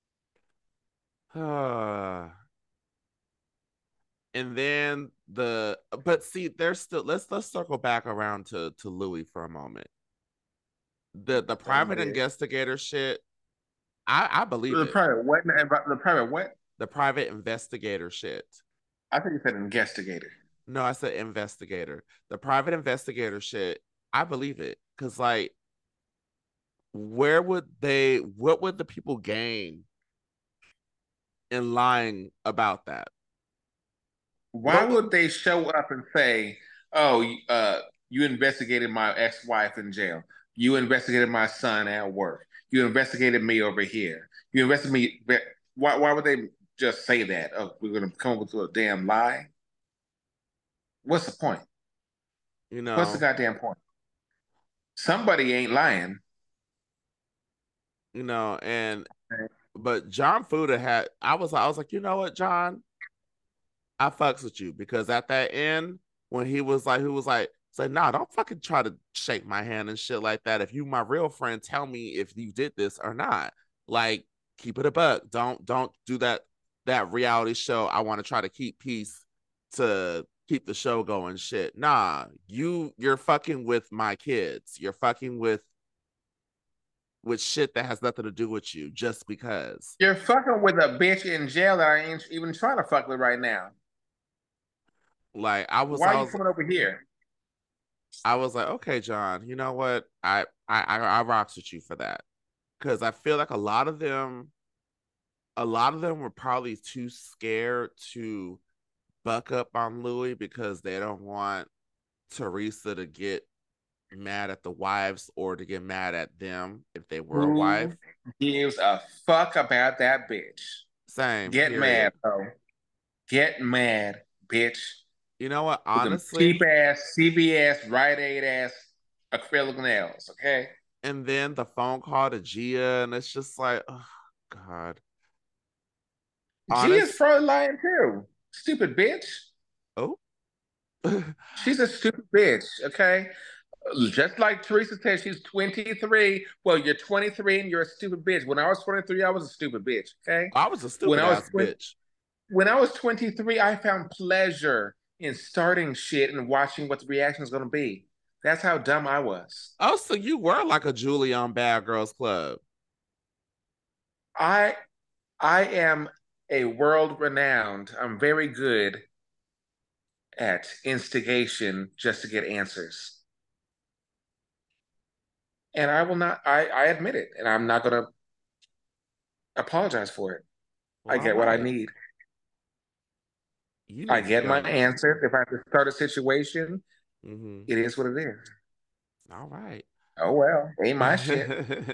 And then the but see, there's still let's let's circle back around to to Louis for a moment. The the Dumb private bitch. investigator shit, I, I believe The it. private what? The private what? The private investigator shit. I think you said investigator. No, I said investigator. The private investigator shit. I believe it because, like, where would they? What would the people gain in lying about that? Why What would? would they show up and say, "Oh, uh, you investigated my ex-wife in jail. You investigated my son at work. You investigated me over here. You investigated me." Why? Why would they just say that? Oh, we're gonna come up with a damn lie. What's the point? You What's the know, goddamn point? Somebody ain't lying. you know, and but John Fuda had. I was, I was like, you know what, John, I fucks with you because at that end when he was like, who was like, say, nah, don't fucking try to shake my hand and shit like that. If you my real friend, tell me if you did this or not. Like, keep it a buck. Don't don't do that that reality show. I want to try to keep peace to keep the show going. Shit, nah, you you're fucking with my kids. You're fucking with with shit that has nothing to do with you just because. You're fucking with a bitch in jail that I ain't even trying to fuck with right now. Like I was, Why I are you was, coming over here? I was like, okay, John, you know what? I I I, I rocks with you for that because I feel like a lot of them, a lot of them were probably too scared to buck up on Louis because they don't want Teresa to get mad at the wives or to get mad at them if they were a Who wife. gives a fuck about that bitch? Same, Get period. mad, bro. Get mad, bitch. You know what? With them cheap Honestly, ass, C V S, Rite Aid ass acrylic nails, okay? and then the phone call to Gia, and it's just like, oh God. Gia's Honest. probably lying too. Stupid bitch. Oh. She's a stupid bitch, okay? Just like Teresa said, she's twenty-three. Well, you're twenty-three and you're a stupid bitch. When I was twenty-three, I was a stupid bitch, okay? I was a When stupid I was ass twenty, bitch. when I was twenty-three, I found pleasure in starting shit and watching what the reaction is going to be. That's how dumb I was. Oh, so you were like a Julie on Bad Girls Club. I I am a world renowned. I'm very good at instigation just to get answers. And I will not I I admit it and I'm not going to apologize for it. Well, I all get what I right. need. You I need to get my go. answer. If I have to start a situation, Mm-hmm. it is what it is. All right. Oh well, ain't my shit.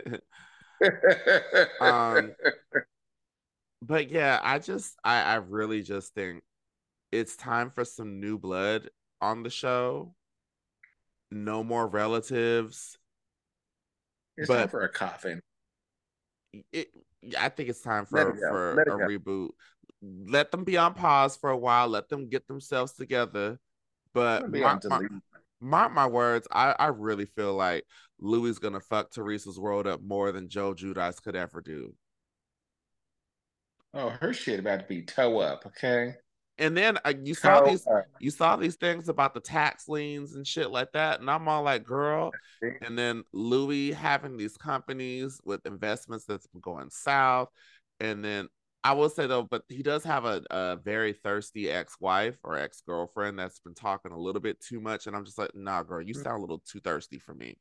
um, but yeah, I just I I really just think it's time for some new blood on the show. No more relatives. It's time But for a coffin. it I think it's time Let for it go. for Let a it go. reboot. Let them be on pause for a while. Let them get themselves together. I'm But gonna be on mark my delete. mark my words, I, I really feel like Louis is gonna fuck Teresa's world up more than Joe Judice could ever do. Oh, her shit about to be toe up. Okay, And then uh, you saw toe these up. you saw these things about the tax liens and shit like that, and I'm all like, girl. And then Louis having these companies with investments that's been going south, and then I will say though, but he does have a, a very thirsty ex-wife or ex-girlfriend that's been talking a little bit too much, and I'm just like, nah, girl, you sound a little too thirsty for me.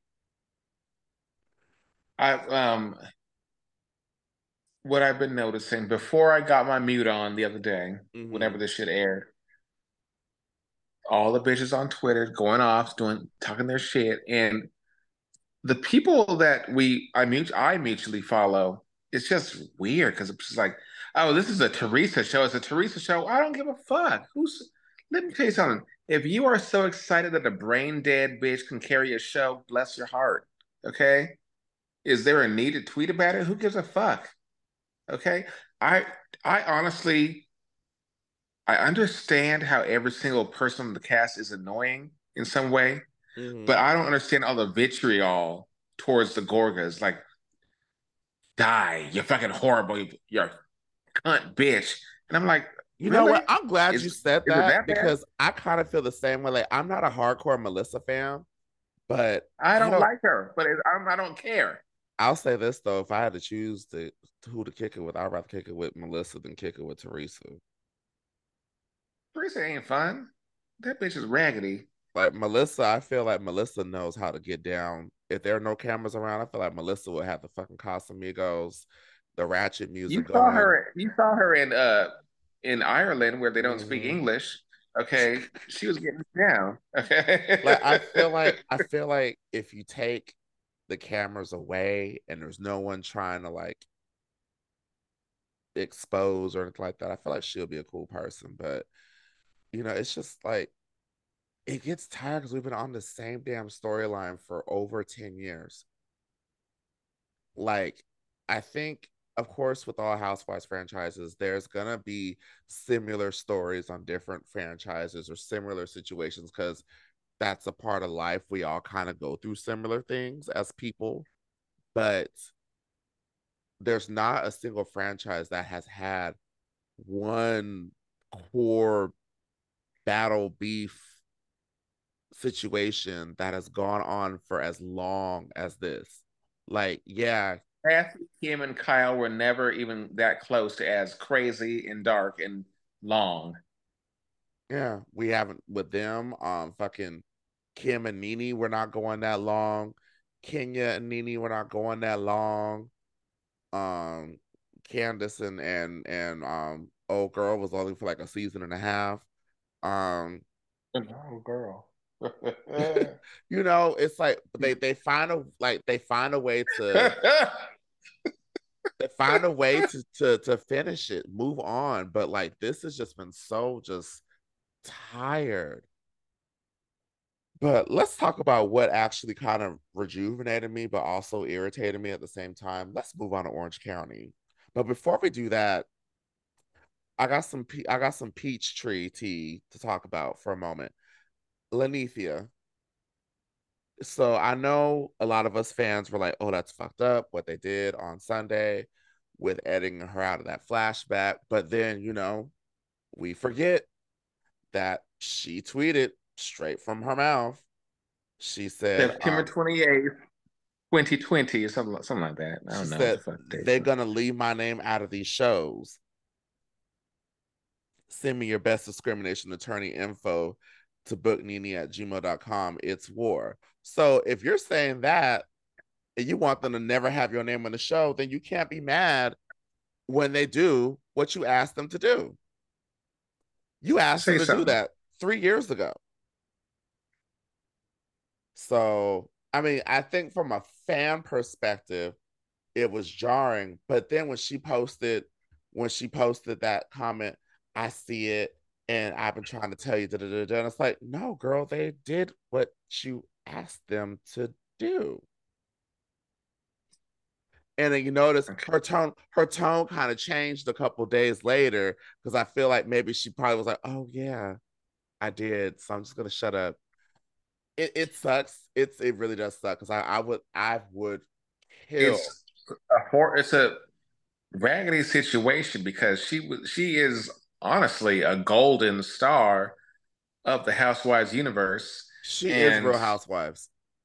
I um, what I've been noticing before I got my mute on the other day, Mm-hmm. whenever this shit aired, all the bitches on Twitter going off, doing talking their shit, and the people that we I mut I mutually follow, it's just weird because it's just like, oh, this is a Teresa show. It's a Teresa show. I don't give a fuck. Who's Let me tell you something. If you are so excited that a brain dead bitch can carry a show, bless your heart. Okay. Is there a need to tweet about it? Who gives a fuck? Okay. I I honestly I understand how every single person on the cast is annoying in some way, but Mm-hmm. I don't understand all the vitriol towards the Gorgas. Like, die, you're fucking horrible, you're a cunt bitch. And I'm like, You know really? what? I'm glad Is you said is it that that bad? because I kind of feel the same way. Like I'm not a hardcore Melissa fan, but I I don't don't like her, but it, I'm, I don't care. I'll say this though, if I had to choose to who to kick it with. I'd rather kick it with Melissa than kick it with Teresa. Teresa ain't fun. That bitch is raggedy. Like Melissa, I feel like Melissa knows how to get down. If there are no cameras around, I feel like Melissa would have the fucking Casamigos, the ratchet You music saw going. her. You saw her in uh in Ireland where they don't speak Mm-hmm. English. Okay, she was getting down. Okay. Like I feel like I feel like if you take the cameras away and there's no one trying to like expose or anything like that, I feel like she'll be a cool person. But you know, it's just like it gets tired because we've been on the same damn storyline for over ten years. Like, I think, of course, with all Housewives franchises, there's gonna be similar stories on different franchises or similar situations because that's a part of life. We all kind of go through similar things as people, but there's not a single franchise that has had one core battle beef situation that has gone on for as long as this. Like, yeah, Kathy, Kim, and Kyle were never even that close to as crazy and dark and long. yeah, we haven't with them. Um, fucking Kim and Nene, we're not going that long. Kenya and Nene, we're not going that long. Um, Candace and and and um, old girl was only for like a season and a half. Um, Oh, girl. you know, it's like they they find a like they find a way to they find a way to to to finish it, move on. But like this has just been so just tired. But let's talk about what actually kind of rejuvenated me, but also irritated me at the same time. Let's move on to Orange County. But before we do that, I got some I got some peach tree tea to talk about for a moment. Lanithia. So I know a lot of us fans were like, "Oh, that's fucked up what they did on Sunday with editing her out of that flashback." But then, you know, we forget that she tweeted straight from her mouth. She said, September um, twenty-eighth, twenty twenty, or something, something like that. I she don't know what the said, fuck they they're gonna leave my name out of these shows. Send me your best discrimination attorney info to booknini at gmail dot com. It's war. So if you're saying that and you want them to never have your name on the show, then you can't be mad when they do what you asked them to do. You asked them say to do something. that three years ago. So, I mean, I think from a fan perspective, it was jarring. But then when she posted, when she posted that comment, I see it and I've been trying to tell you, da, da, da, da. And it's like, no, girl, they did what you asked them to do. And then you notice Okay. her tone, her tone kind of changed a couple days later because I feel like maybe she probably was like, "Oh yeah, I did," so I'm just gonna shut up. It it sucks. It's it really does suck because I I would I would kill. It's a for it's a raggedy situation because she was she is honestly a golden star of the Housewives universe. She is And Real Housewives.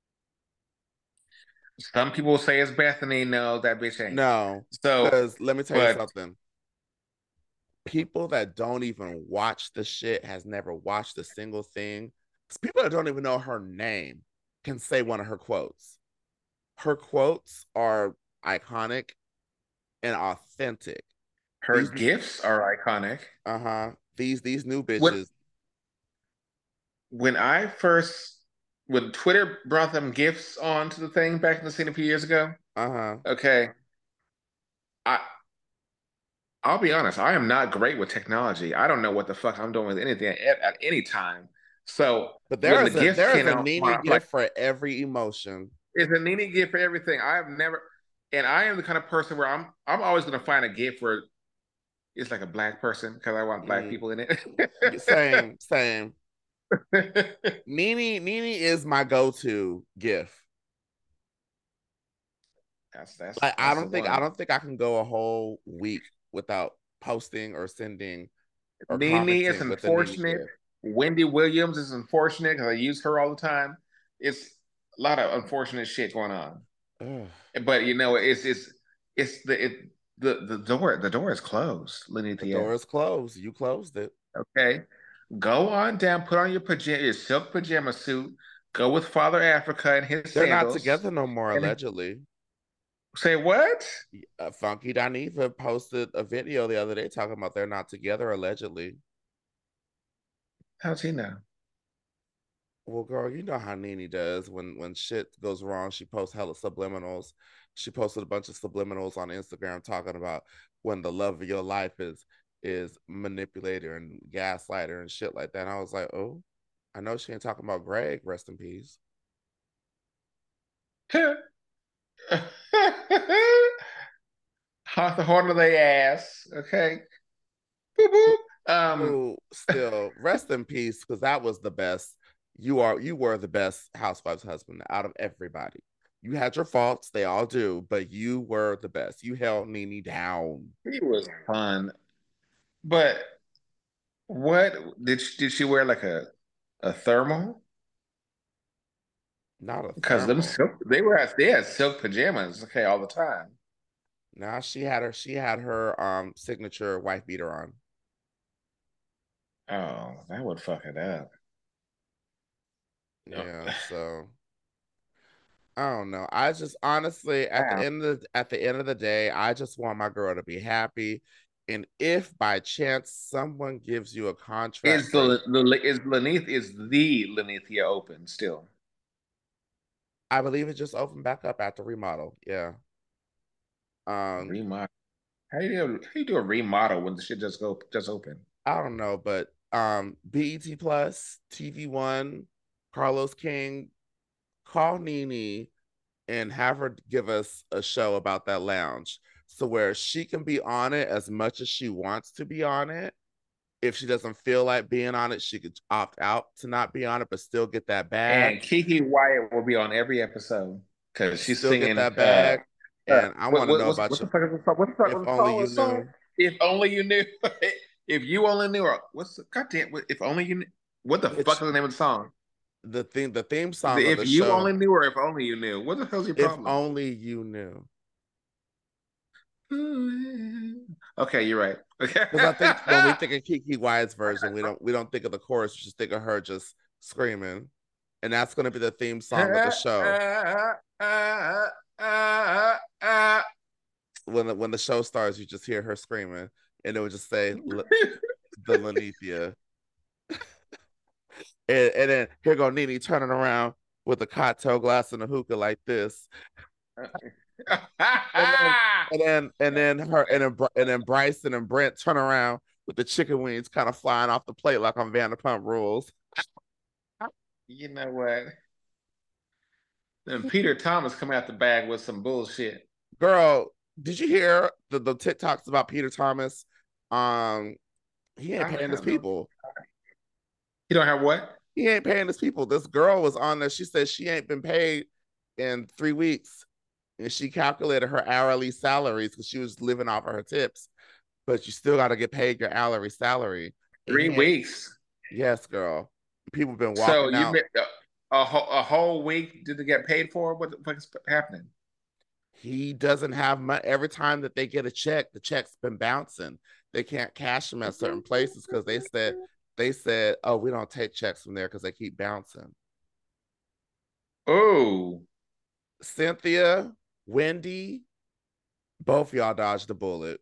some people say it's Bethany. No, that bitch ain't. No, So, because let me tell you but something. People that don't even watch the shit has never watched a single thing. People that don't even know her name can say one of her quotes. Her quotes are iconic and authentic. her These gifts are iconic. uh-huh. These these new When bitches. when I first when Twitter brought them gifts onto the thing back in the scene a few years ago, Uh-huh. okay, I I'll be honest, I am not great with technology. I don't know what the fuck I'm doing with anything at, at any time. So But there when the is a gifts there is came a out, Nene I'm like, gift for every emotion. it's a neat gift for everything. I have never, and I am the kind of person where I'm I'm always gonna find a gift where it's like a black person because I want black Mm, people in it. same, same. Nene Nene is my go-to gift. that's that's Like I that's the don't think I one. don't think I can go a whole week without posting or sending or Nene is commenting with a Nene unfortunate. gift. Wendy Williams is unfortunate because I use her all the time. It's a lot of unfortunate shit going on. Ugh. But you know, it's it's it's the it. the the door the door is closed, The door Lenithia. is closed. You closed it. Okay, go on down, put on your pajama, your silk pajama suit. Go with Father Africa and his They're not sandals. together no more, And allegedly. say what? Uh, Funky Dineva posted a video the other day talking about they're not together, allegedly. How's he know? Well, girl, you know how Nene does when when shit goes wrong. She posts hella subliminals. She posted a bunch of subliminals on Instagram talking about when the love of your life is is manipulator and gaslighter and shit like that. And I was like, oh, I know she ain't talking about Greg. Rest in peace. Hot the horn of their ass. Okay. Boop, boop. Um, Oh, still rest in peace because that was the best. You are you were the best housewife's husband out of everybody. You had your faults, they all do, but you were the best. You held Nene down. he was fun. But what did she, did she wear like a a thermal? Not a Because them thermal. silk they were they had silk pajamas, okay, all the time. Now she had her she had her um signature wife beater on. Oh, that would fuck it up. Yeah, so I don't know. I just honestly at the Wow. end of the, at the end of the day, I just want my girl to be happy. And if by chance someone gives you a contract Is for, the the is Lenith is the Lenithia open still? I believe it just opened back up after remodel. Yeah. Um, Remodel. How do you do, how you do a remodel when the shit just go just open? I don't know, but um, B E T Plus, T V One, Carlos King, call Nene and have her give us a show about that lounge, so where she can be on it as much as she wants to be on it. If she doesn't feel like being on it, she could opt out to not be on it, but still get that bag. And Kiki Wyatt will be on every episode because she's Still get singing. that Uh, bag. uh, And I what, want to what, know what's about what's the you. fuck is the song? What's the fuck? If What's the only song? you What's the song? knew. If only you knew. If you only knew. Or what's the goddamn? If only you knew. What the fuck Which is the name of the song? the theme the theme song of If the you show. only knew, or if only you knew. What the hell's your If problem? only you knew. Okay, you're right. Okay. Because I think when we think of Kiki Wyatt's version, we don't we don't think of the chorus. We just think of her just screaming, and that's going to be the theme song of the show. When the, when the show starts, you just hear her screaming, and it would just say the Lenithia, and, and then here go Nene turning around with a cocktail glass and a hookah like this, and then and then and then her and then and then Bryson and Brent turn around with the chicken wings kind of flying off the plate like on Vanderpump Rules. You know what? Then Peter Thomas come out the bag with some bullshit. Girl, did you hear the, the TikToks about Peter Thomas? Um, he ain't I paying his don't know. people. He don't have what? He ain't paying his people. This girl was on there. She said she ain't been paid in three weeks. And she calculated her hourly salaries because she was living off of her tips. But you still got to get paid your hourly salary. And Three he ain't, weeks. yes, girl. People been So walking you out. been a, a, whole, a whole week did they get paid for? What the fuck is happening? He doesn't have money. Every time that they get a check, the check's been bouncing. They can't cash them at certain places because they said they said, "Oh, we don't take checks from there because they keep bouncing." Oh, Cynthia, Wendy, both y'all dodged the bullet.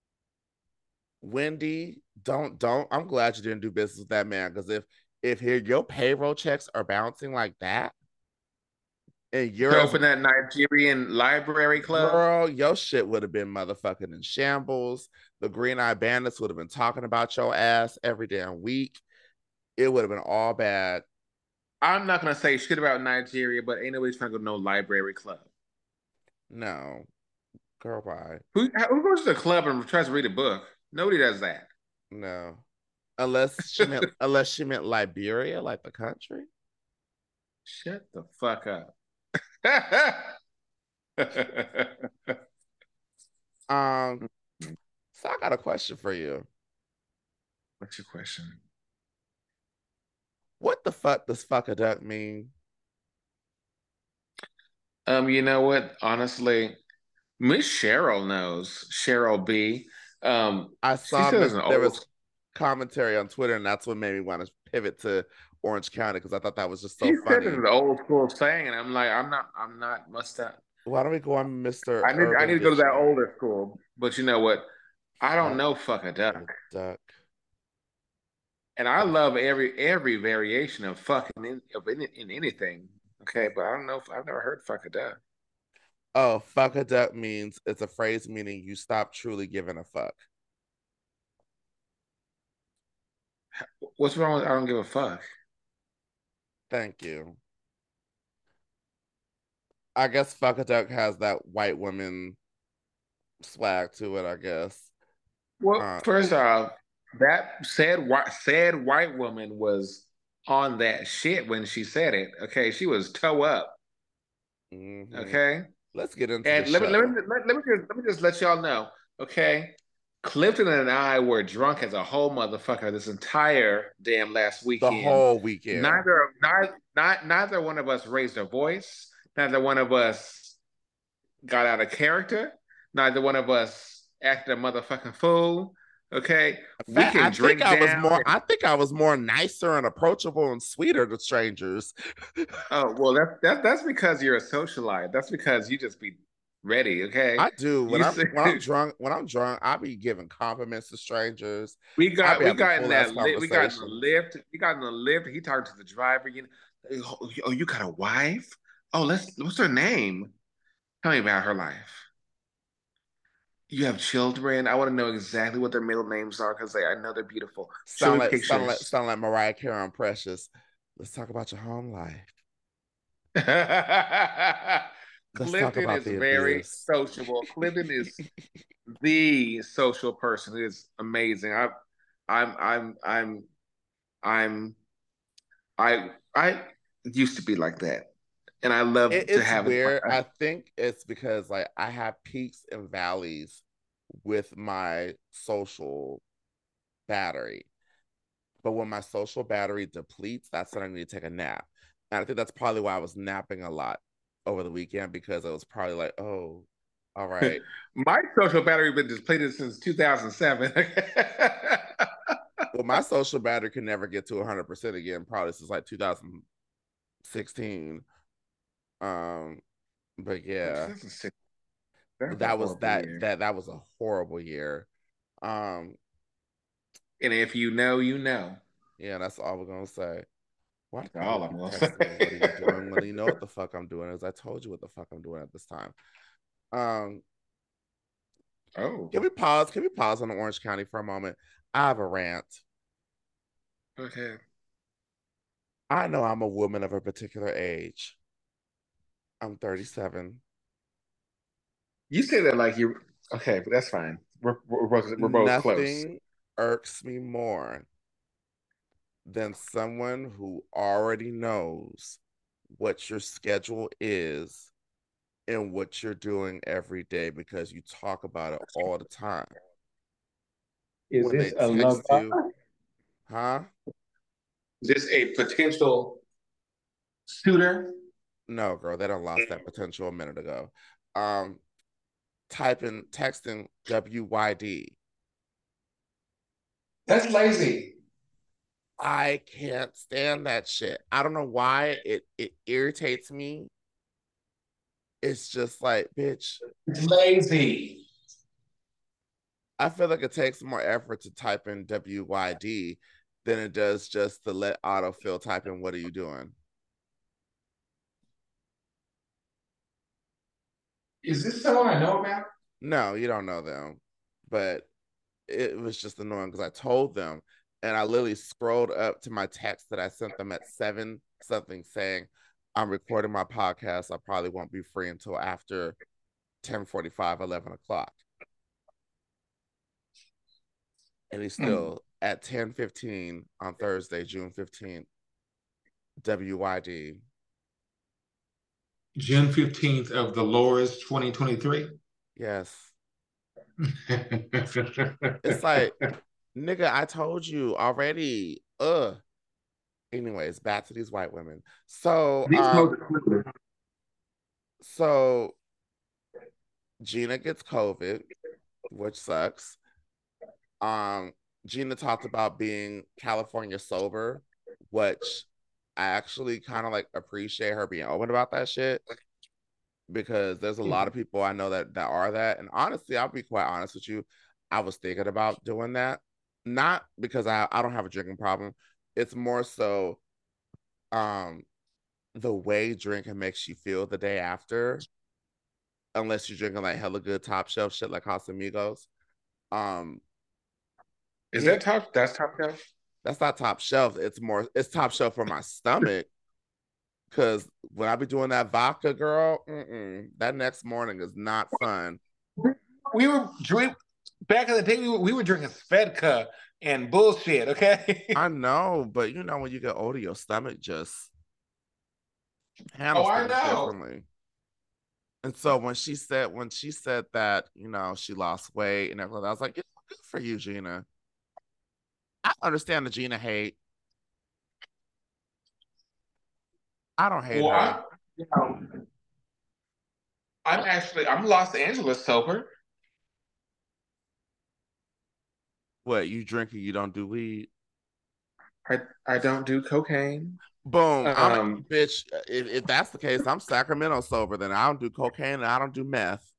Wendy, don't don't. I'm glad you didn't do business with that man because if if here your payroll checks are bouncing like that, and to you're as open that Nigerian library club. girl, your shit would have been motherfucking in shambles. The Green Eye Bandits would have been talking about your ass every damn week. It would have been all bad. I'm not gonna say shit about Nigeria, but ain't nobody trying to go to no library club. No, girl, bye. Who who goes to the club and tries to read a book? Nobody does that. No, unless she meant unless she meant Liberia, like the country. Shut the fuck up. Um, so I got a question for you. What's your question? What the fuck does fuck a duck mean? Um, you know what? Honestly, Miss Cheryl knows. Cheryl B. Um, I she saw says Miss an there old. was commentary on Twitter, and that's what made me want to pivot to Orange County because I thought that was just so She said it's funny. an old school saying, and I'm like, I'm not. I'm not. Must that. Why don't we go on Mister I need. I need Urban to go to that Dictionary? older school. But you know what? I don't Fuck know. Fuck a duck. a duck. And I love every every variation of fucking in, of in, in anything. Okay, but I don't know if I've never heard fuck a duck. Oh, fuck a duck means it's a phrase meaning you stop truly giving a fuck. What's wrong with I don't give a fuck? Thank you. I guess fuck a duck has that white woman swag to it, I guess. Well, Uh, first off, that said white said white woman was on that shit when she said it. Okay, she was toe up. mhm. Okay, Let's get into the and let me let show. me let, let me just let me just let y'all know. Okay, Clifton and I were drunk as a whole motherfucker this entire damn last The weekend. whole weekend. Neither neither not neither one of us raised a voice. Neither one of us got out of character. Neither one of us acted a motherfucking fool. Okay, In we fact, I can think drink I was down. more And, I think I was more nicer and approachable and sweeter to strangers. oh well, that's that's that's because you're a socialite. That's because you just be ready. Okay, I do when you I'm see, when I'm drunk. When I'm drunk, I be giving compliments to strangers. we I got be we having got in full ass that li- we got in the conversations. lift. We got in the lift. He talked to the driver. You know, oh, oh, you got a wife? Oh, let's. What's her name? Tell me about her life. You have children. I want to know exactly what their middle names are because I know they're beautiful. Show Sound me like sound like pictures. sound like Mariah Carey and Precious. Let's talk about your home life. Let's talk Clifton about is the very abuse. sociable. Clifton is the social person. It is amazing. I, I'm, I'm, I'm, I'm, I, I used to be like that, and I It, love to it's have it. weird. I think it's because like I have peaks and valleys with my social battery. But when my social battery depletes, that's when I need to take a nap. And I think that's probably why I was napping a lot over the weekend because it was probably like, oh, all right. My social battery been depleted since two thousand seven. Well, my social battery can never get to one hundred percent again, probably since like two thousand sixteen. Um, but yeah, That's a that was horrible that year. that that was a horrible year. Um, And if you know, you know. yeah, that's all we're gonna say. Why do That's people all I'm keep gonna texting me? What are you say. doing? Well, you know what the fuck I'm doing is I told you what the fuck I'm doing at this time. Um, Oh, can we pause? Can we pause on Orange County for a moment? I have a rant. okay. I know I'm a woman of a particular age. I'm thirty-seven. You say that like you're okay, but that's fine. We're we're both, we're both close. Nothing irks me more than someone who already knows what your schedule is and what you're doing every day because you talk about it all the time. Is When they this a love? text you, huh? Is this a potential suitor? No, girl, they don't lost that potential a minute ago. Um, typing, texting W Y D. That's lazy. I can't stand that shit. I don't know why it it irritates me. It's just like, bitch, It's lazy. I feel like it takes more effort to type in W Y D than it does just to let autofill type in what are you doing? Is this someone I know about? No, you don't know them. But it was just annoying because I told them and I literally scrolled up to my text that I sent them at seven something saying, I'm recording my podcast. I probably won't be free until after ten forty-five, eleven o'clock. And he's Mm. still at ten fifteen on Thursday, June fifteenth, W Y D. June fifteenth of the Lord's twenty twenty-three. Yes. It's like, nigga, I told you already. Ugh. Anyways, back to these white women. So, These um, hoes are clueless. so Gina gets COVID, which sucks. Um, Gina talked about being California sober, which I actually kind of like appreciate her being open about that shit because there's a lot of people I know that that are that. And honestly, I'll be quite honest with you. I was thinking about doing that, not because I, I don't have a drinking problem. It's more so um the way drinking makes you feel the day after, unless you're drinking like hella good top shelf shit like Casamigos. Um, Is it that top? That's top shelf. that's not top shelf. It's more it's top shelf for my stomach. Cause when I be doing that vodka, girl, mm-mm, that next morning is not fun. We were drink back in the day. We were, we were drinking Svedka and bullshit. Okay. I know, but you know when you get older, your stomach just Oh, handles I things know. differently. And so when she said when she said that, you know, she lost weight and everything, I was like, yeah, good for you, Gina. I understand the Gina hate. I don't hate Well, her. I'm, you know, I'm actually I'm Los Angeles sober. What, you drink and you don't do weed? I I don't do cocaine. Boom. I'm Um, bitch. If, if that's the case, I'm Sacramento sober. Then I don't do cocaine and I don't do meth.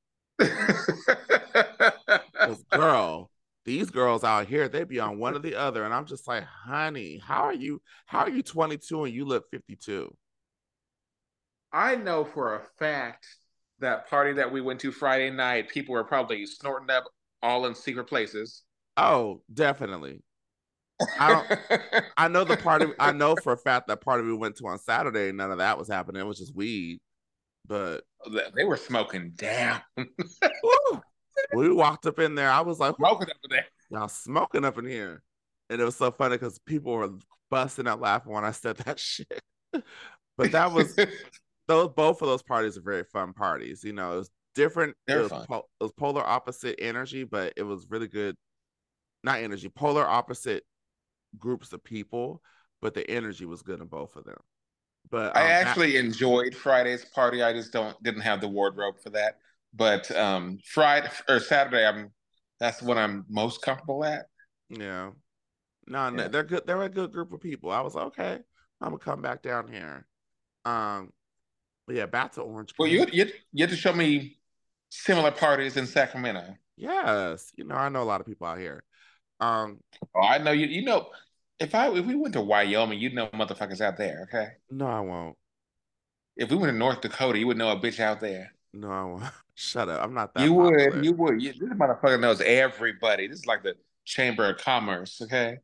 Because girl, these girls out here, they be on one or the other, and I'm just like, honey, how are you? How are you twenty-two and you look fifty-two? I know for a fact that party that we went to Friday night, people were probably snorting up all in secret places. Oh, definitely. I don't. I know the party. I know for a fact that party we went to on Saturday, none of that was happening. It was just weed. But They were smoking down, whew, we walked up in there. I was like, smoking up there. y'all smoking up in here. And it was so funny because people were busting out laughing when I said that shit. But that was those both of those parties are very fun parties. You know, it was different. It They're was fun. po- it was polar opposite energy, but it was really good. Not energy, polar opposite groups of people, but the energy was good in both of them. But I um, that actually enjoyed Friday's party. I just don't didn't have the wardrobe for that. But um Friday or Saturday, I'm that's what I'm most comfortable at. yeah, no, no, Yeah. they're good. They're a good group of people. I was like, okay. I'm gonna come back down here. Um, but yeah, back to Orange Well, you County. you you have to show me similar parties in Sacramento. Yes, you know, I know a lot of people out here. Um, Oh, I know you. You know, if I if we went to Wyoming, you'd know motherfuckers out there. Okay. no, I won't. If we went to North Dakota, you would know a bitch out there. No, I won't. Shut up. I'm not that You would. popular. You would. You, this motherfucker knows everybody. This is like the Chamber of Commerce. Okay.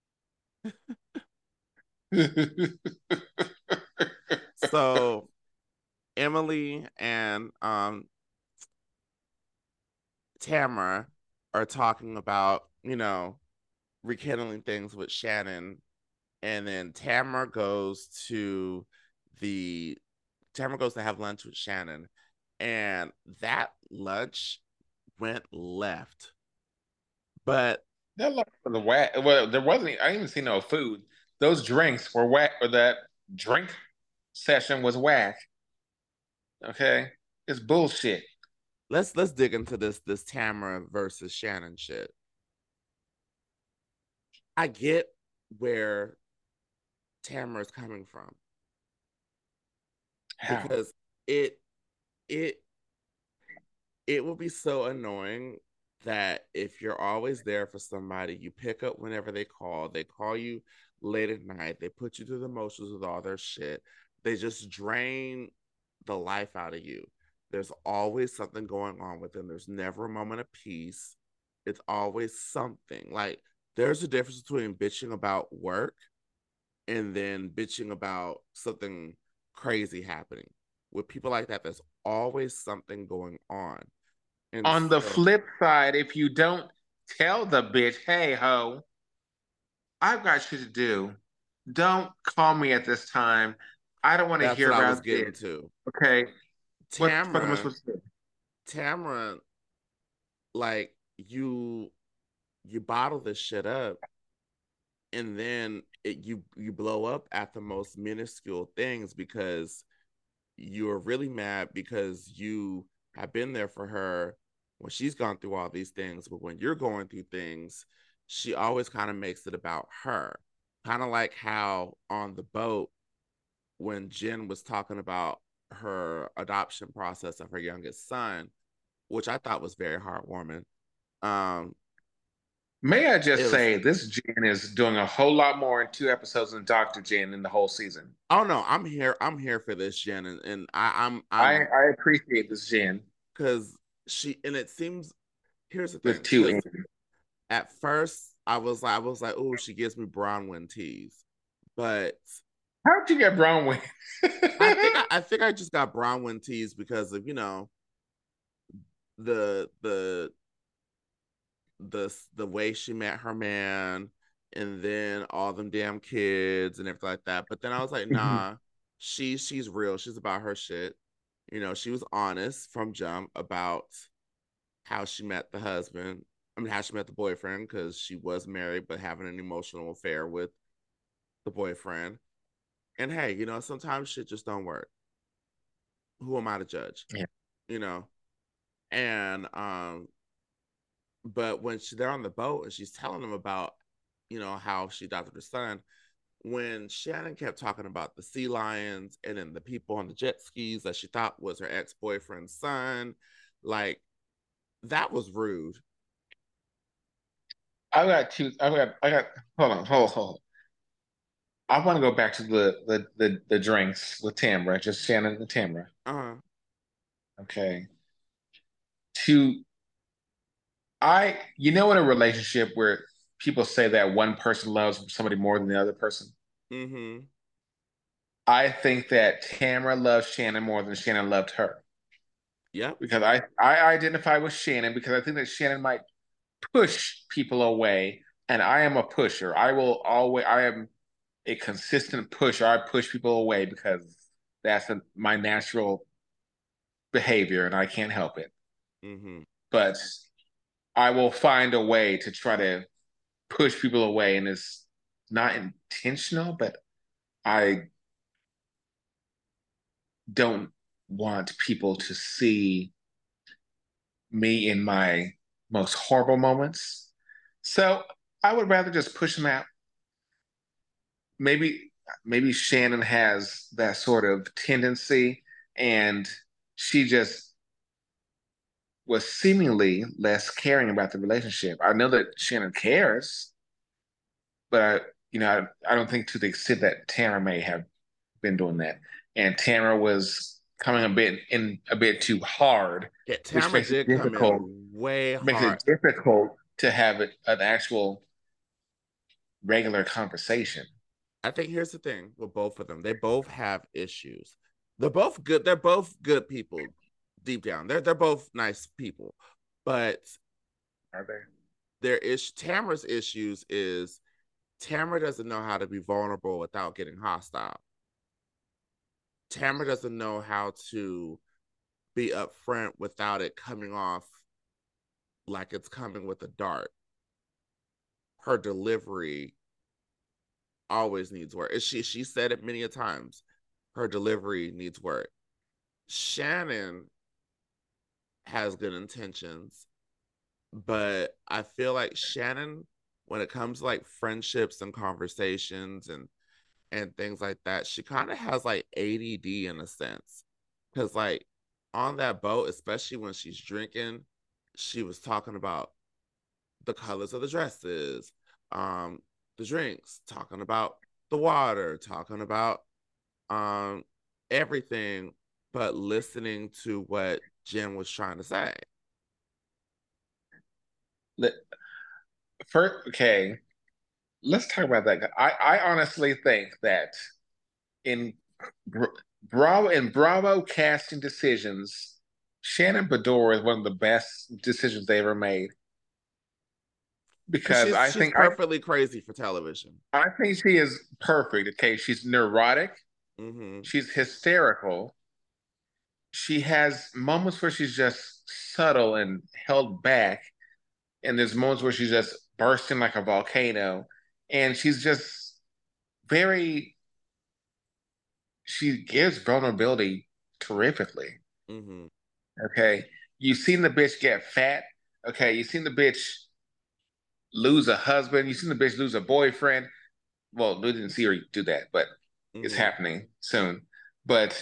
So Emily and um Tamara are talking about, you know, rekindling things with Shannon. And then Tamara goes to the Tamara goes to have lunch with Shannon. And that lunch went left. But That left for the whack. Well, there wasn't. I didn't even see no food. Those drinks were whack. Or that drink session was whack. Okay, it's bullshit. let's let's dig into this this Tamara versus Shannon shit. I get where Tamara's coming from How? because it it it will be so annoying that if you're always there for somebody, you pick up whenever they call, they call you late at night, they put you through the motions with all their shit, they just drain the life out of you. There's always something going on with them. There's never a moment of peace. It's always something. Like there's a difference between bitching about work and then bitching about something crazy happening. With people like that, there's always something going on. And On the so flip side, if you don't tell the bitch, hey ho, I've got shit to do. Don't call me at this time. I don't want to that's hear what I was about getting this. to. Okay. What the fuck am I Tamara, supposed to do? Tamara, like you, you bottle this shit up, and then it, you you blow up at the most minuscule things because you're really mad because you have been there for her when she's gone through all these things. But when you're going through things, she always kind of makes it about her. Kind of like how on the boat, when Jen was talking about her adoption process of her youngest son, which I thought was very heartwarming. Um, May I just it was, say this Jen is doing a whole lot more in two episodes than Doctor Jen in the whole season. oh no, I'm here. I'm here for this Jen, and, and I, I'm I I'm I appreciate this Jen because she and it seems. Here's the with thing, two because N. at first I was like, I was like, oh, she gives me Bronwyn tease, but How'd you get Brownway? I think I, I think I just got Bronwyn tease because of you know the the the the way she met her man, and then all them damn kids and everything like that. But then I was like, nah, she she's real. She's about her shit. You know, she was honest from jump about how she met the husband. I mean, how she met the boyfriend because she was married but having an emotional affair with the boyfriend. And hey, you know, sometimes shit just don't work. Who am I to judge? Yeah. You know, and um, but when she, they're on the boat and she's telling them about, you know, how she adopted her son, when Shannon kept talking about the sea lions and then the people on the jet skis that she thought was her ex boyfriend's son, like that was rude. I got two. I got. I got. Hold on. Hold. Hold. I want to go back to the the the, the drinks with Tamra, just Shannon and Tamra. Uh-huh. Okay. To I, you know, in a relationship where people say that one person loves somebody more than the other person, Mm-hmm. I think that Tamra loves Shannon more than Shannon loved her Yep. because I I identify with Shannon because I think that Shannon might push people away, and I am a pusher. I will always. I am a consistent pusher. I push people away because that's a, my natural behavior and I can't help it. Mm-hmm. But I will find a way to try to push people away, and it's not intentional, but I don't want people to see me in my most horrible moments. So I would rather just push them out. Maybe maybe Shannon has that sort of tendency and she just was seemingly less caring about the relationship. I know that Shannon cares, but I, you know, I, I don't think to the extent that Tamara may have been doing that. And Tamara was coming a bit in a bit too hard, Yeah, which Tamara makes it did come difficult. in way Makes hard. it difficult to have it, an actual regular conversation. I think here's the thing with both of them. They both have issues. They're both good. They're both good people deep down. They're they're both nice people. But Are they? their is Tamara's issues is Tamara doesn't know how to be vulnerable without getting hostile. Tamara doesn't know how to be upfront without it coming off like it's coming with a dart. Her delivery always needs work. She she said it many a times. Her delivery needs work. Shannon has good intentions, but I feel like Shannon, when it comes to like friendships and conversations and and things like that, she kind of has like A D D in a sense. Because like on that boat, especially when she's drinking, she was talking about the colors of the dresses, um, the drinks, talking about the water, talking about um everything, but listening to what Jen was trying to say. First, okay, let's talk about that. I, I honestly think that in Bravo in Bravo casting decisions, Shannon Beador is one of the best decisions they ever made Because because she's I she's think I perfectly crazy for television. I think she is perfect. Okay, she's neurotic, Mm-hmm. she's hysterical, she has moments where she's just subtle and held back, and there's moments where she's just bursting like a volcano, and she's just very she gives vulnerability terrifically. Mm-hmm. Okay. You've seen the bitch get fat. Okay. You've seen the bitch lose a husband. You've seen the bitch lose a boyfriend. Well, we didn't see her do that, but it's Mm-hmm. happening soon. But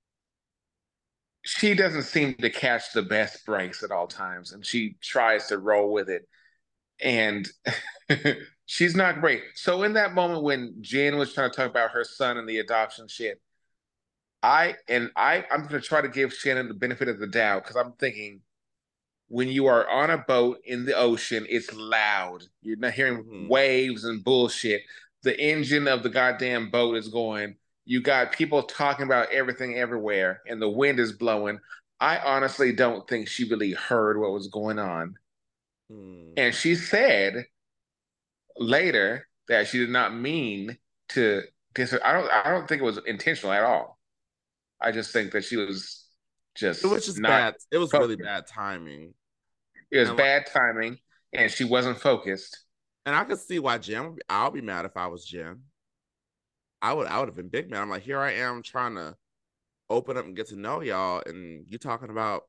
she doesn't seem to catch the best breaks at all times, and she tries to roll with it. And she's not great. So in that moment when Jen was trying to talk about her son and the adoption shit, I and I I'm gonna try to give Shannon the benefit of the doubt because I'm thinking when you are on a boat in the ocean, it's loud. You're not hearing Mm-hmm. waves and bullshit. The engine of the goddamn boat is going. You got people talking about everything everywhere, and the wind is blowing. I honestly don't think she really heard what was going on. Mm. And she said later that she did not mean to dis I don't I don't think it was intentional at all. I just think that she was It was just just not bad. It was really focused. bad timing. It was And like, bad timing and she wasn't focused. and I could see why Jim. I'll be mad if I was Jim. I would. I would have been big mad. I'm like, here I am trying to open up and get to know y'all, and you talking about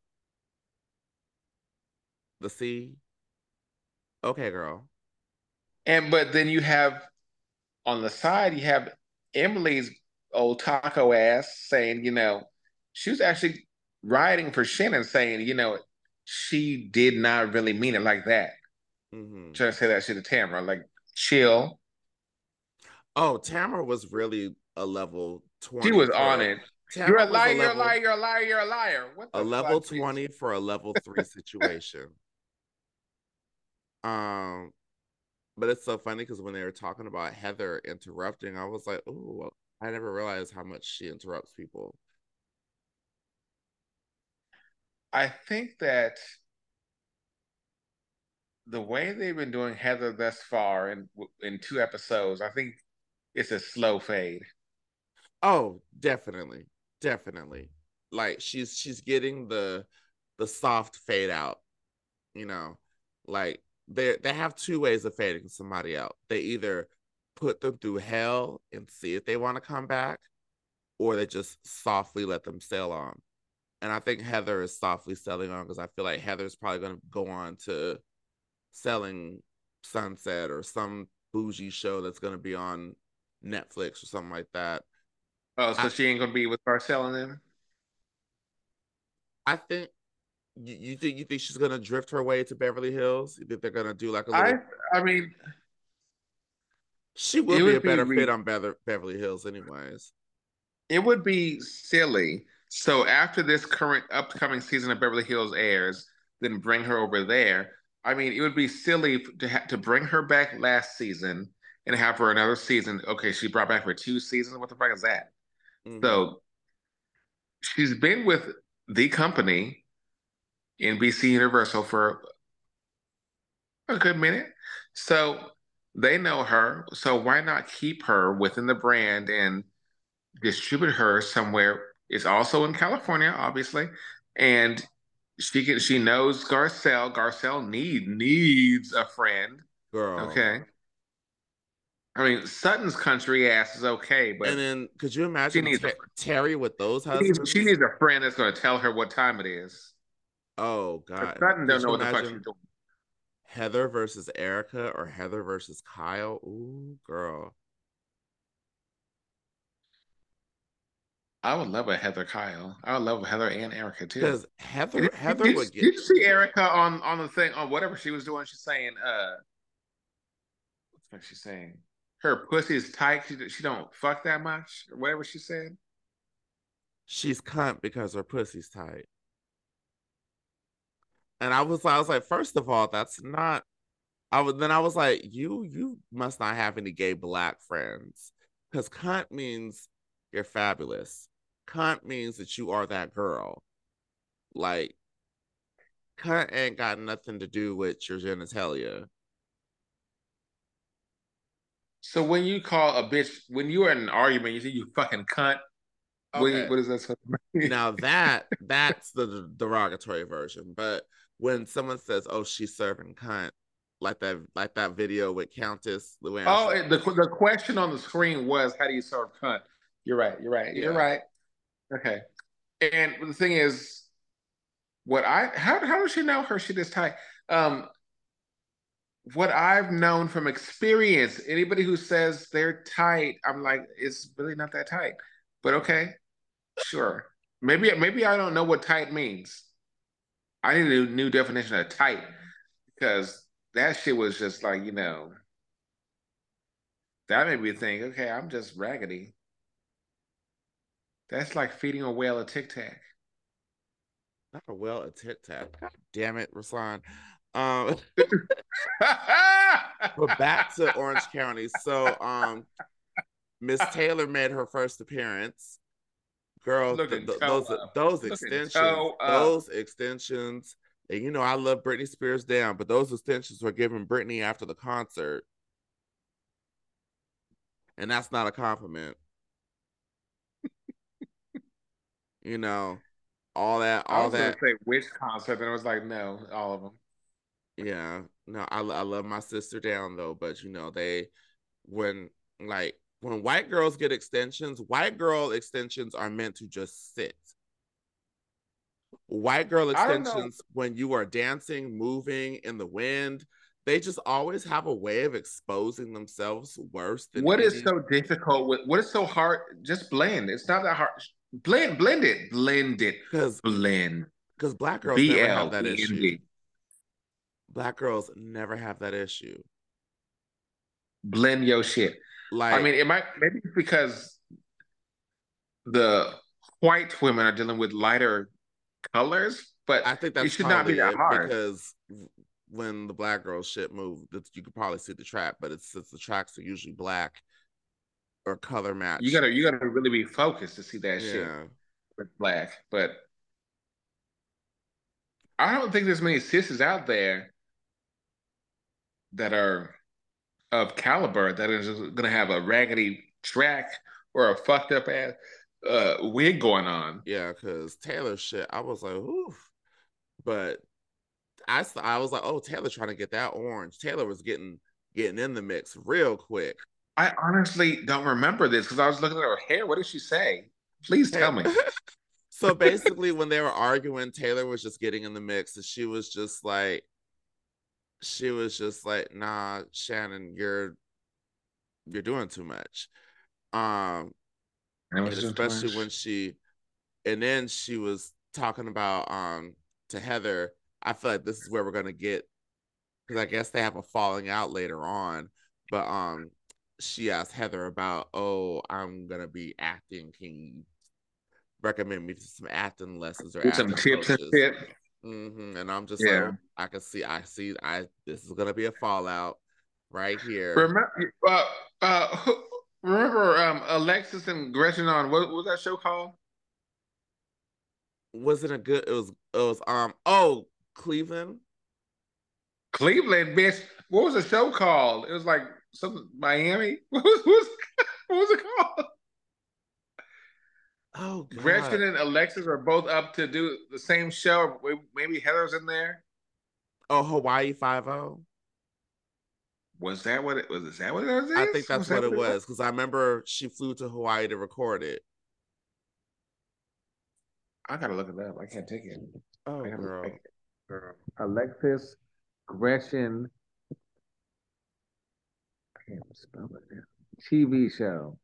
the sea. Okay, girl. And but then you have on the side, you have Emily's old taco ass saying, you know, she was actually riding for Shannon saying, you know, she did not really mean it like that. Mm-hmm. Trying to say that shit to Tamara, like chill. Oh, Tamara was really a level She twenty was on for it. You're Tamara a was a liar, you're a level liar, you're a liar, you're a liar. What a the level fuck, bitch? twenty for a level three situation. Um, but it's so funny because when they were talking about Heather interrupting, I was like, oh, I never realized how much she interrupts people. I think that the way they've been doing Heather thus far in in two episodes, I think it's a slow fade. Oh, definitely. Definitely. Like she's she's getting the the soft fade out, you know. Like they they have two ways of fading somebody out. They either put them through hell and see if they want to come back, or they just softly let them sail on. And I think Heather is softly selling on because I feel like Heather's probably going to go on to selling Sunset or some bougie show that's going to be on Netflix or something like that. Oh, so I she ain't gonna be with Garcelle and them? I think you, you think you think she's gonna drift her way to Beverly Hills? You think they're gonna do like a I little? I mean, She it would be a would be better fit re on Bever- Beverly Hills, anyways. it would be silly. So after this current upcoming season of Beverly Hills airs, then bring her over there. I mean, it would be silly to ha to bring her back last season and have her another season. Okay, she brought back for two seasons. What the fuck is that? Mm-hmm. So she's been with the company, N B C Universal, for a good minute. So they know her. So why not keep her within the brand and distribute her somewhere? It's also in California, obviously. And she can she knows Garcelle. Garcelle need needs a friend. Girl. Okay. I mean, Sutton's country ass is okay, And but then could you she imagine needs a Ter- Terry with those she needs, she husbands? needs a friend that's going to tell her what time it is. Oh But God. And Sutton don't could know you what the fuck she's imagine doing. Heather versus Erica or Heather versus Kyle? Ooh, girl. I would love a Heather Kyle. I would love a Heather and Erica too. Because Heather Did, did, Heather did, would get did you see Erica on on the thing on whatever she was doing? She's saying, uh, what's she saying? Her pussy is tight. She, she don't fuck that much, or whatever she said. she's cunt because her pussy's tight. And I was I was like, first of all, that's not I was then I was like, you you must not have any gay black friends. Because cunt means you're fabulous. Cunt means that you are that girl. Like cunt ain't got nothing to do with your genitalia. So when you call a bitch, when you're in an argument, you say you fucking cunt. What, Okay. what is that supposed to mean? Now that that's the derogatory version. But when someone says, "Oh, she's serving cunt," like that, like that video with Countess Oh, Luann. it- the the question on the screen was, "How do you serve cunt?" You're right. You're right. You're Yeah. right. Okay. And the thing is, what I how how does she know her shit is tight? Um, what I've known from experience, anybody who says they're tight, I'm like, it's really not that tight. But okay, sure. Maybe maybe I don't know what tight means. I need a new definition of tight because that shit was just like, you know, that made me think, okay, I'm just raggedy. That's like feeding a whale a Tic Tac. Not a well a tit tat. God damn it, Ruslan. Um, but back to Orange County. So, um, Miss Taylor made her first appearance. Girl, th- Looking th- toe those up. those Looking extensions, toe up. those extensions. And you know, I love Britney Spears down, but those extensions were given Britney after the concert, and that's not a compliment. You know, all that, I all was gonna that. say which concert, and I was like, no, all of them. Yeah, no, I I love my sister down though, but you know, they when like when white girls get extensions, white girl extensions are meant to just sit. White girl I don't know extensions, when you are dancing, moving in the wind, they just always have a way of exposing themselves worse than what is any. so difficult with what is so hard. Just blend. It's not that hard. Blend, blend it, blend it, Because blend. because black girls B never have L that E N issue. D. Black girls never have that issue. Blend your shit. I Like mean, it might maybe it's because the white women are dealing with lighter colors, but I think it that's should not be probably that it hard. because when the black girls shit move, you could probably see the track, but it's since the tracks are usually black or color You matched. gotta you gotta really be focused to see that shit Yeah, with black. But I don't think there's many sisters out there that are of caliber that is gonna have a raggedy track or a fucked up ass uh, wig going on. yeah, because Taylor shit, I was like, ooh, but I I was like, oh, Taylor trying to get that orange. Taylor was getting getting in the mix real quick. I honestly don't remember this because I was looking at her hair. What did she say? Please tell me. So basically, when they were arguing, Taylor was just getting in the mix, and she was just like, she was just like, nah, Shannon, you're you're doing too much. Um, And it and was doing too especially when much. she, and then she was talking about um to Heather. I feel like this is where we're gonna get because I guess they have a falling out later on. But um, she asked Heather about, oh, I'm gonna be acting. Can you recommend me to some acting lessons or With some acting tips and coaches? shit. Mm-hmm. And I'm just like, Yeah. oh, I can see, I see, I this is gonna be a fallout right here. Remember, uh, uh, who- remember um, Alexis and Gretchen on what, what was that show called? Wasn't a good. It was. It was. Um. Oh, Cleveland. Cleveland, bitch. What was the show called? It was like something Miami. What was, what was, what was it called? Oh Gretchen God. and Alexis are both up to do the same show. Maybe Heather's in there. Oh, Hawaii Five O. Was that what it was? Is that what it was? I think Is? that's Was what that it what it was? was because I remember she flew to Hawaii to record it. I gotta look it up. I can't take it. I Oh gotta. I, girl. girl. Alexis, Gretchen. I can't spell it. T V show.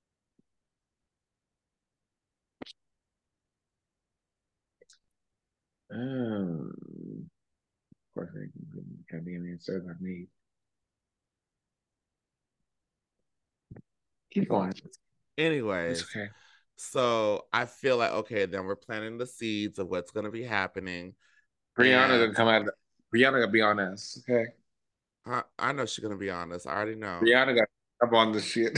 Um, of course, I can be any answers I need. Keep going. It's Anyways, okay. so I feel like okay, then we're planting the seeds of what's gonna be happening, Brianna and gonna come out. Of, Brianna gonna be on us. Okay. I, I know she's gonna be honest. I already know. Brianna got up on the shit.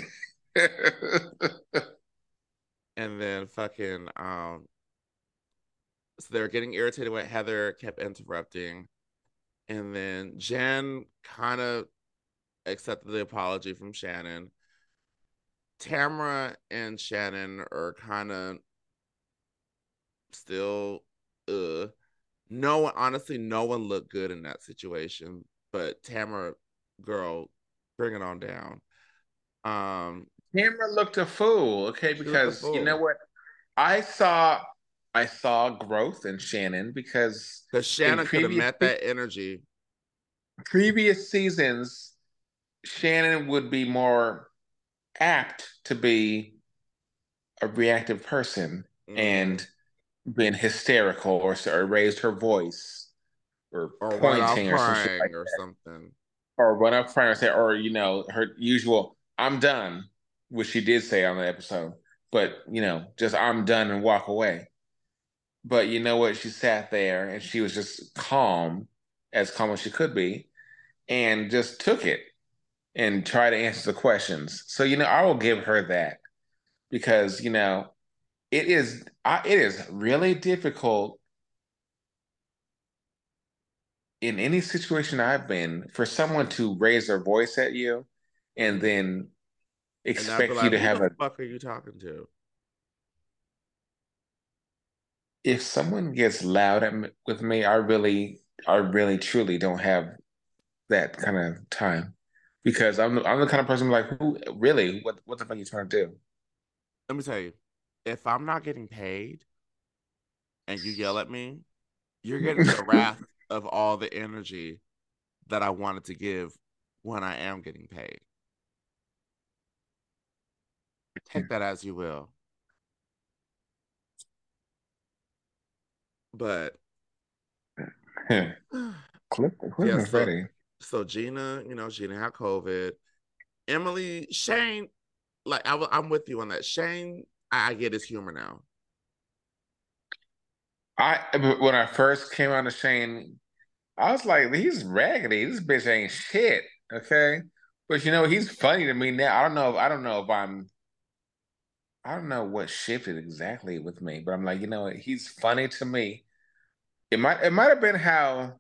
And then fucking um, so they were getting irritated when Heather kept interrupting, and then Jen kind of accepted the apology from Shannon. Tamara and Shannon are kind of still uh no one honestly no one looked good in that situation, but Tamara, girl, bring it on down. Um Tamara looked a fool. Okay, she looked a because you know fool. what? I saw. I saw growth in Shannon because Because in Shannon could have previous met that energy. previous seasons, Shannon would be more apt to be a reactive person Mm-hmm. and been hysterical or, or raised her voice or Or run out pointing or some shit like crying or that. something. Or run up front and say, or, you know, her usual, I'm done, which she did say on the episode, but, you know, just I'm done and walk away. But you know what? She sat there and she was just calm, as calm as she could be, and just took it and tried to answer the questions. So, you know, I will give her that because, you know, it is I, it is really difficult in any situation I've been for someone to raise their voice at you and Mm-hmm. then And I'd be expect you like, to who have the a fuck are you talking to? if someone gets loud at me, with me, I really I really truly don't have that kind of time because I'm I'm the kind of person like who really what what the fuck are you trying to do? Let me tell you, if I'm not getting paid and you yell at me, you're getting the wrath of all the energy that I wanted to give when I am getting paid. Take that as you will. But Clip yeah, Clip so Ready. so Gina, you know, Gina had COVID. Emily, Shane, like I, I'm with you on that. Shane, I, I get his humor now. I when I first came on the Shane, I was like, he's raggedy. This bitch ain't shit. Okay. But you know, he's funny to me now. I don't know. I don't know if I'm I don't know what shifted exactly with me, but I'm like, you know, he's funny to me. It might it might have been how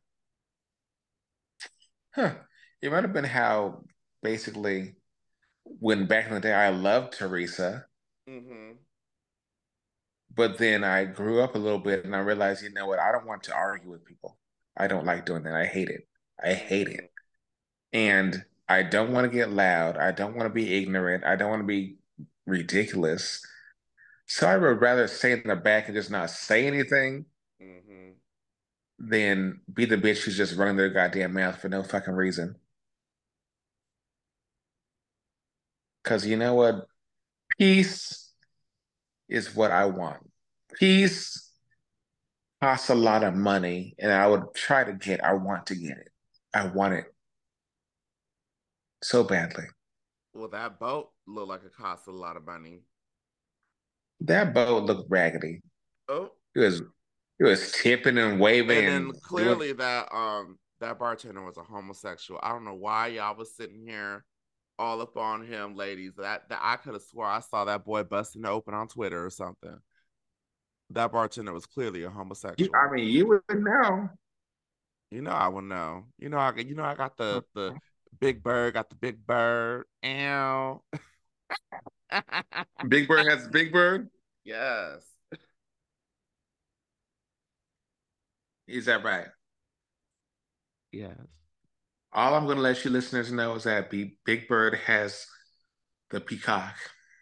huh, it might have been how basically when back in the day I loved Teresa, Mm-hmm. but then I grew up a little bit and I realized, you know what, I don't want to argue with people. I don't like doing that. I hate it. I hate Mm-hmm. it. And I don't want to get loud. I don't want to be ignorant. I don't want to be ridiculous. So I would rather stay in the back and just not say anything Mm-hmm. than be the bitch who's just running their goddamn mouth for no fucking reason. Because you know what? Peace is what I want. Peace costs a lot of money, and I would try to get, I want to get it. I want it so badly. Well, that boat looked like it cost a lot of money. That boat looked raggedy. Oh, It was it was tipping and waving and and then doing clearly that um that bartender was a homosexual. I don't know why y'all was sitting here all up on him, ladies. That that I could have swore I saw that boy busting open on Twitter or something. That bartender was clearly a you, homosexual. I mean, you would know. You know I would know. You know I you know I got the the big bird, got the big bird. Ow. Big Bird has Big Bird. Yes. Is that right? Yes. All I'm going to let you listeners know is that B Big Bird has the peacock.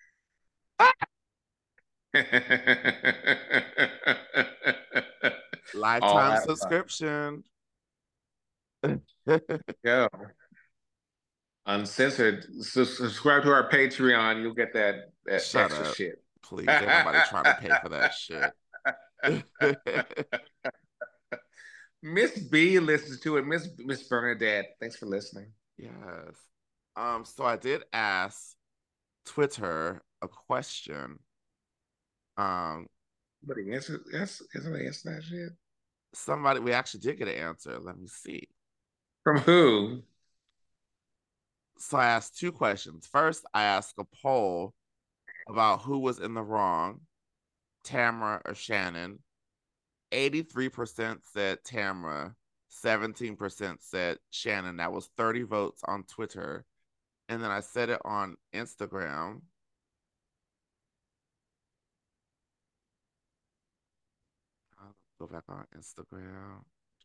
All Lifetime out of love. subscription. Go. Uncensored. S- subscribe to our Patreon. You'll get that that Shut extra up. shit. Please. Ain't nobody trying to pay for that shit. Miss B listens to it. Miss Miss Bernadette, thanks for listening. Yes. Um, so I did ask Twitter a question. Um, But he answered, yes, isn't he answer that shit? somebody we actually did get an answer. Let me see. From who? So I asked two questions. First, I asked a poll about who was in the wrong, Tamara or Shannon. eighty-three percent said Tamara, seventeen percent said Shannon. That was thirty votes on Twitter. And then I said it on Instagram. I'll go back on Instagram.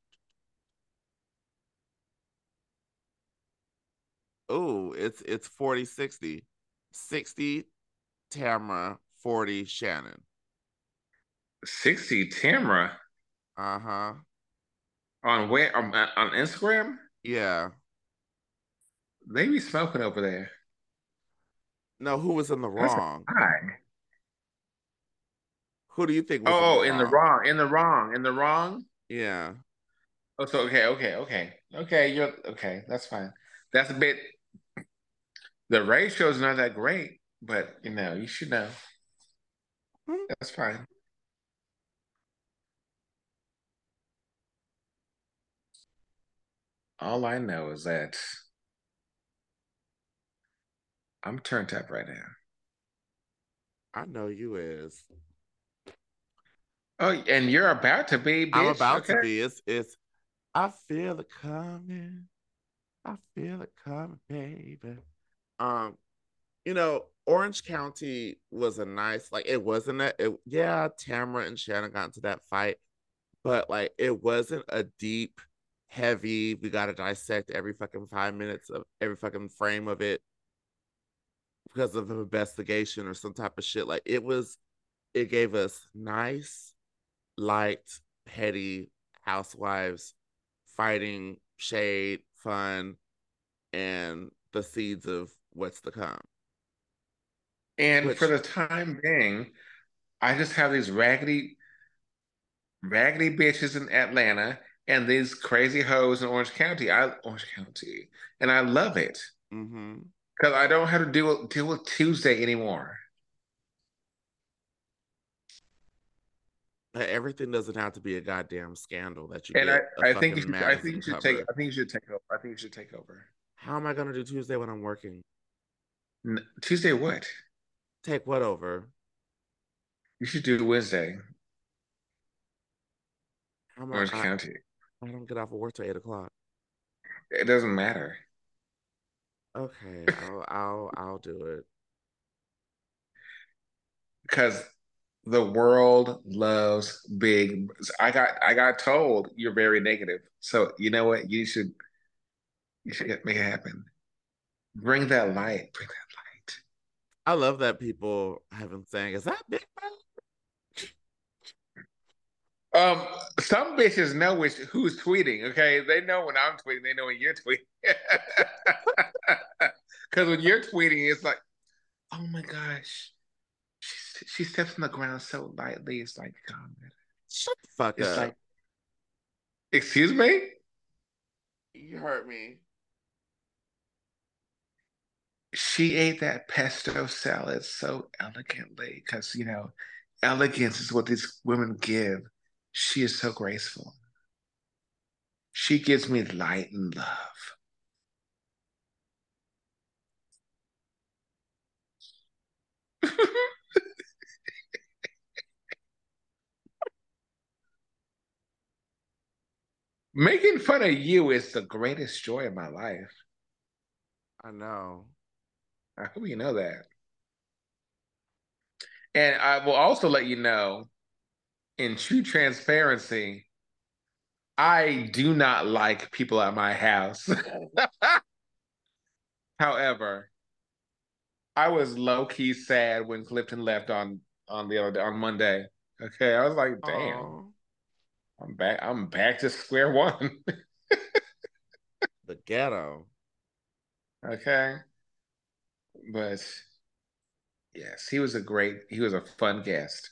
Oh, it's it's forty sixty. sixty Tamara, forty Shannon. sixty Tamra Uh-huh. on where on, on Instagram? Yeah. They be smoking over there. No, who was in the That's a wrong? lie. Who do you think was in the Oh, in the wrong? wrong, in the wrong, in the wrong. Yeah. Oh, so okay, okay, okay, okay. You're okay. That's fine. That's a bit. The ratio's not that great, but you know, you should know. Hmm. That's fine. All I know is that I'm turned up right now. I know you is. Oh, and you're about to be, I'm bitch. about to Okay. be. It's it's I feel it coming. I feel it coming, baby. Um, you know, Orange County was a nice, like it wasn't a it, yeah, Tamara and Shannon got into that fight, but like it wasn't a deep, heavy, we gotta dissect every fucking five minutes of every fucking frame of it because of an investigation or some type of shit. Like it was, it gave us nice, light, petty housewives fighting, shade, fun, and the seeds of what's to come. And for Which, the time being, I just have these raggedy, raggedy bitches in Atlanta and these crazy hoes in Orange County. I Orange County, and I love it mm-hmm. because I don't have to deal deal with Tuesday anymore. Everything doesn't have to be a goddamn scandal that you And I, get a I think you fucking should, I think you magazine should take, cover. I think you should take over. I think you should take over. How am I gonna do Tuesday when I'm working? N- Tuesday, what? Take what over? You should do Wednesday, How am I, Orange I, County. I don't get off of work till eight o'clock. It doesn't matter Okay, I'll I'll I'll do it. because the world loves big. I got, I got told you're very negative. So you know what? You should, you should make it happen. Bring that light. Bring that I love that people have been saying, "Is that Big Bang?" light. Um, some bitches know which who's tweeting. Okay, they know when I'm tweeting. They know when you're tweeting. Because when you're tweeting, it's like, oh my gosh, she she steps on the ground so lightly. It's like, God, Shut the fuck it's up. like, excuse me. You hurt me. She ate that pesto salad so elegantly because, you know, elegance is what these women give. She is so graceful. She gives me light and love. Making fun of you is the greatest joy of my life. I know. I hope you know that. And I will also let you know, in true transparency, I do not like people at my house. However, I was low key sad when Clifton left on on the other day, on Monday. Okay, I was like, damn, Oh, I'm back. I'm back to square one. the ghetto. Okay, but yes, he was a great. He was a fun guest.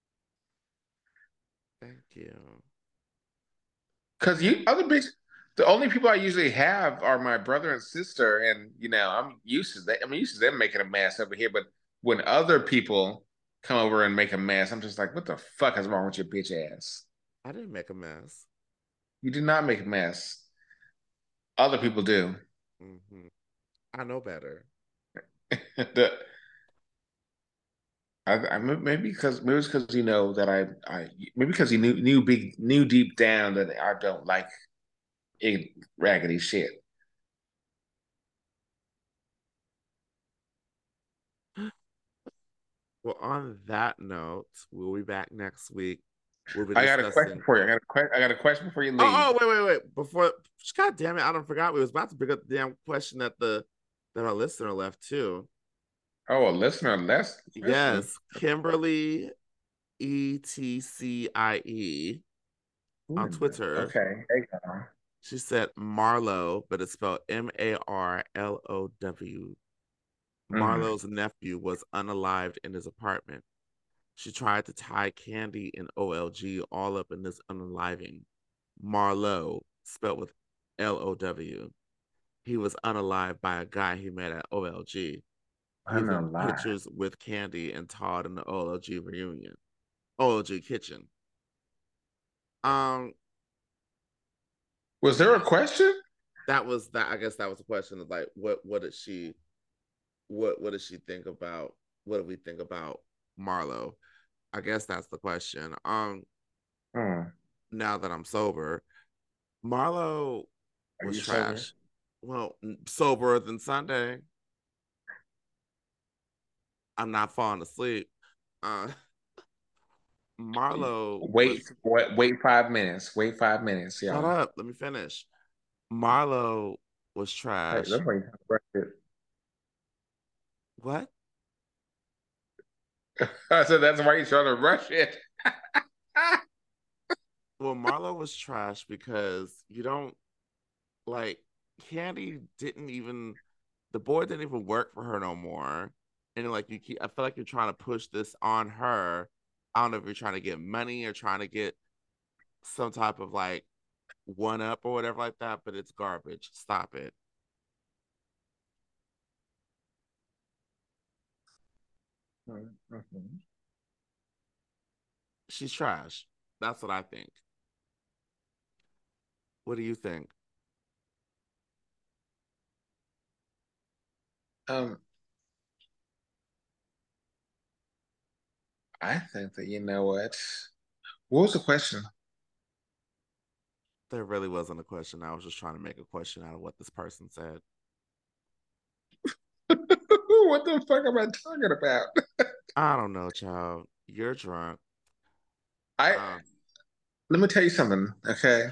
Thank you. Cause you other bitch, the only people I usually have are my brother and sister, and you know I'm used to that. I'm used to them making a mess over here. But when other people come over and make a mess, I'm just like, what the fuck is wrong with your bitch ass? I didn't make a mess. You do not make a mess. Other people do. Hmm. I know better. the, I, I maybe because maybe it's because you know that I I maybe because he knew knew big knew deep down that I don't like it, raggedy shit. Well, on that note, we'll be back next week. We'll be I got a question discussing. for you. I got a que- I got a question before you leave. Oh, oh, wait, wait, wait. Before, God damn it, I don't forgot. We was about to pick up the damn question that the that our listener left too. Oh, a listener less listen. Yes, Kimberly E T C I E on Twitter. Okay. There you go. She said Marlo, but it's spelled M A R L O W. Mm. Marlo's nephew was unalived in his apartment. She tried to tie Candy and O L G all up in this unaliving. Marlo, spelled with L O W. He was unalived by a guy he met at O L G. Even Unalive. pictures with Candy and Todd in the O L G reunion, O L G kitchen. Um, Was there a question? that was that. I guess that was the question of like, what what did she, what what did she think about? What do we think about Marlo? I guess that's the question. Um, Hmm. now that I'm sober, Marlo Are was you sober? trash. Well, soberer than Sunday. I'm not falling asleep. Uh, Marlo Wait, was. wait, wait five minutes. Wait five minutes, Shut y'all. up. Let me finish. Marlo was Hey, trash. that's why you have to brush it. What? I said that's why you're trying to rush it. Well, Marlo was trash because you don't like Candy didn't even the boy didn't even work for her no more. And like you keep I feel like you're trying to push this on her. I don't know if you're trying to get money or trying to get some type of like one up or whatever like that, but it's garbage. Stop it. Mhm. She's trash. That's what I think. What do you think? Um, I think that you know what? What was the question? There really wasn't a question. I was just trying to make a question out of what this person said. What the fuck am I talking about? I don't know, child. You're drunk. I Um, Let me tell you something, okay?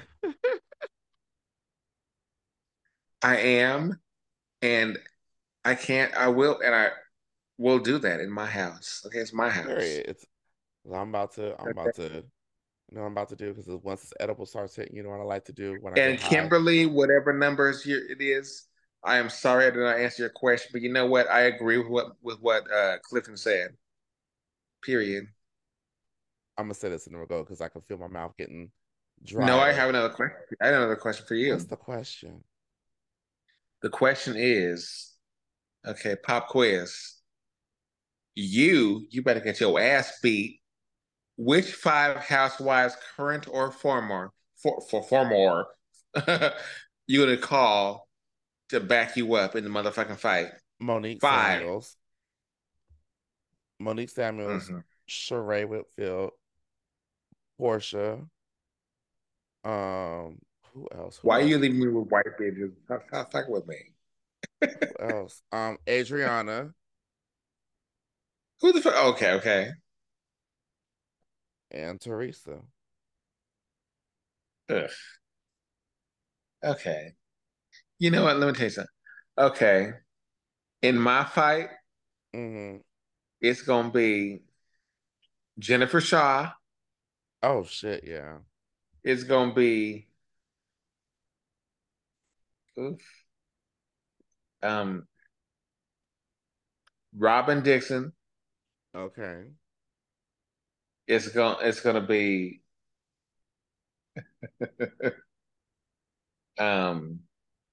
I am, and I can't, I will, and I will do that in my house. Okay, it's my house. period. It's I'm about to. I'm Okay. about to. You know what I'm about to do because once this edible starts hitting, you know what I like to do when I get And high. Kimberly, whatever numbers you, it is, I am sorry I did not answer your question, but you know what? I agree with what with what uh, Clifton said. Period. I'm gonna say this in the go because I can feel my mouth getting No, I drier. have another question. I have another question for What's you. the question? The question is, okay, pop quiz. You, you better get your ass beat. Which five housewives, current or former, for for former, you gonna call to back you up in the motherfucking fight? Monique Five. Samuels, Monique Samuels, Mm-hmm. Sheree Whitfield, Portia. Um, who else? Why Who are you else? leaving me with white bitches? Stop, stop fucking with me. Who else? Um, Adriana Who the fuck? Okay, okay. and Teresa. Ugh. Okay. You know what? Let me tell you something. Okay. In my fight, Mm-hmm. it's gonna be Jennifer Shaw. Oh shit, yeah. It's gonna be oof, um Robin Dixon. Okay. It's gonna it's gonna be um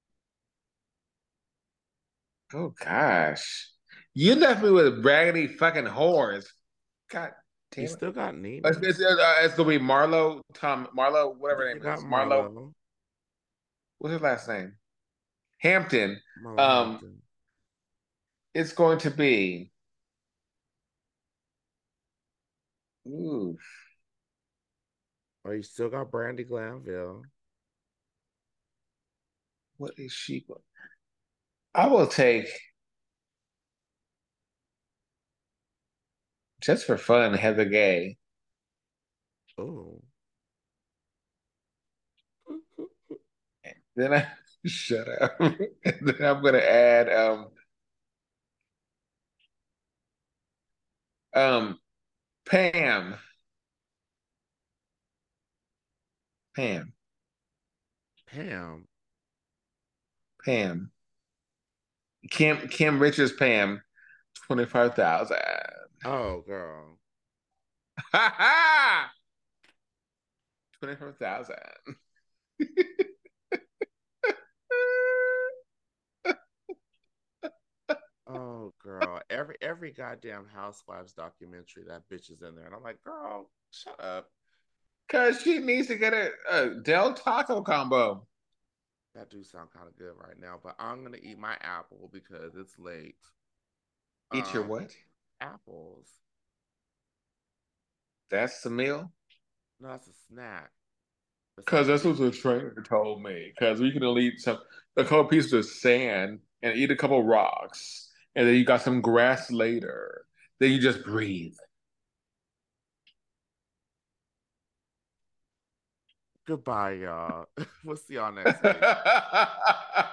oh gosh. You left me with raggedy fucking whores. God You damn it. still got It's, Nene. it's, uh, it's gonna be Marlo, Tom, Marlo, whatever her You name got is. Marlo, Marlo. what's his last name? Hampton. Marlo Um, Hampton. it's going to be. Ooh, Oh, you still got Brandy Glanville. what is she? I will take just for fun Heather Gay. Oh. Then I shut up. And then I'm gonna add um um Pam. Pam. Pam. Pam. Kim Kim Richards Pam. twenty-five thousand. Oh, girl. Ha ha! twenty-four thousand. Oh, girl. Every every goddamn Housewives documentary, that bitch is in there. And I'm like, girl, shut up. Because she needs to get a, a Del Taco combo. That do sound kind of good right now, but I'm gonna eat my apple because it's late. Eat your Um, what? apples. That's the meal? No, that's a snack. Because Besides that's me, what the trainer told me. Because we can eat some a couple pieces of sand and eat a couple rocks, and then you got some grass later. Then you just breathe. goodbye, y'all. We'll see y'all next week.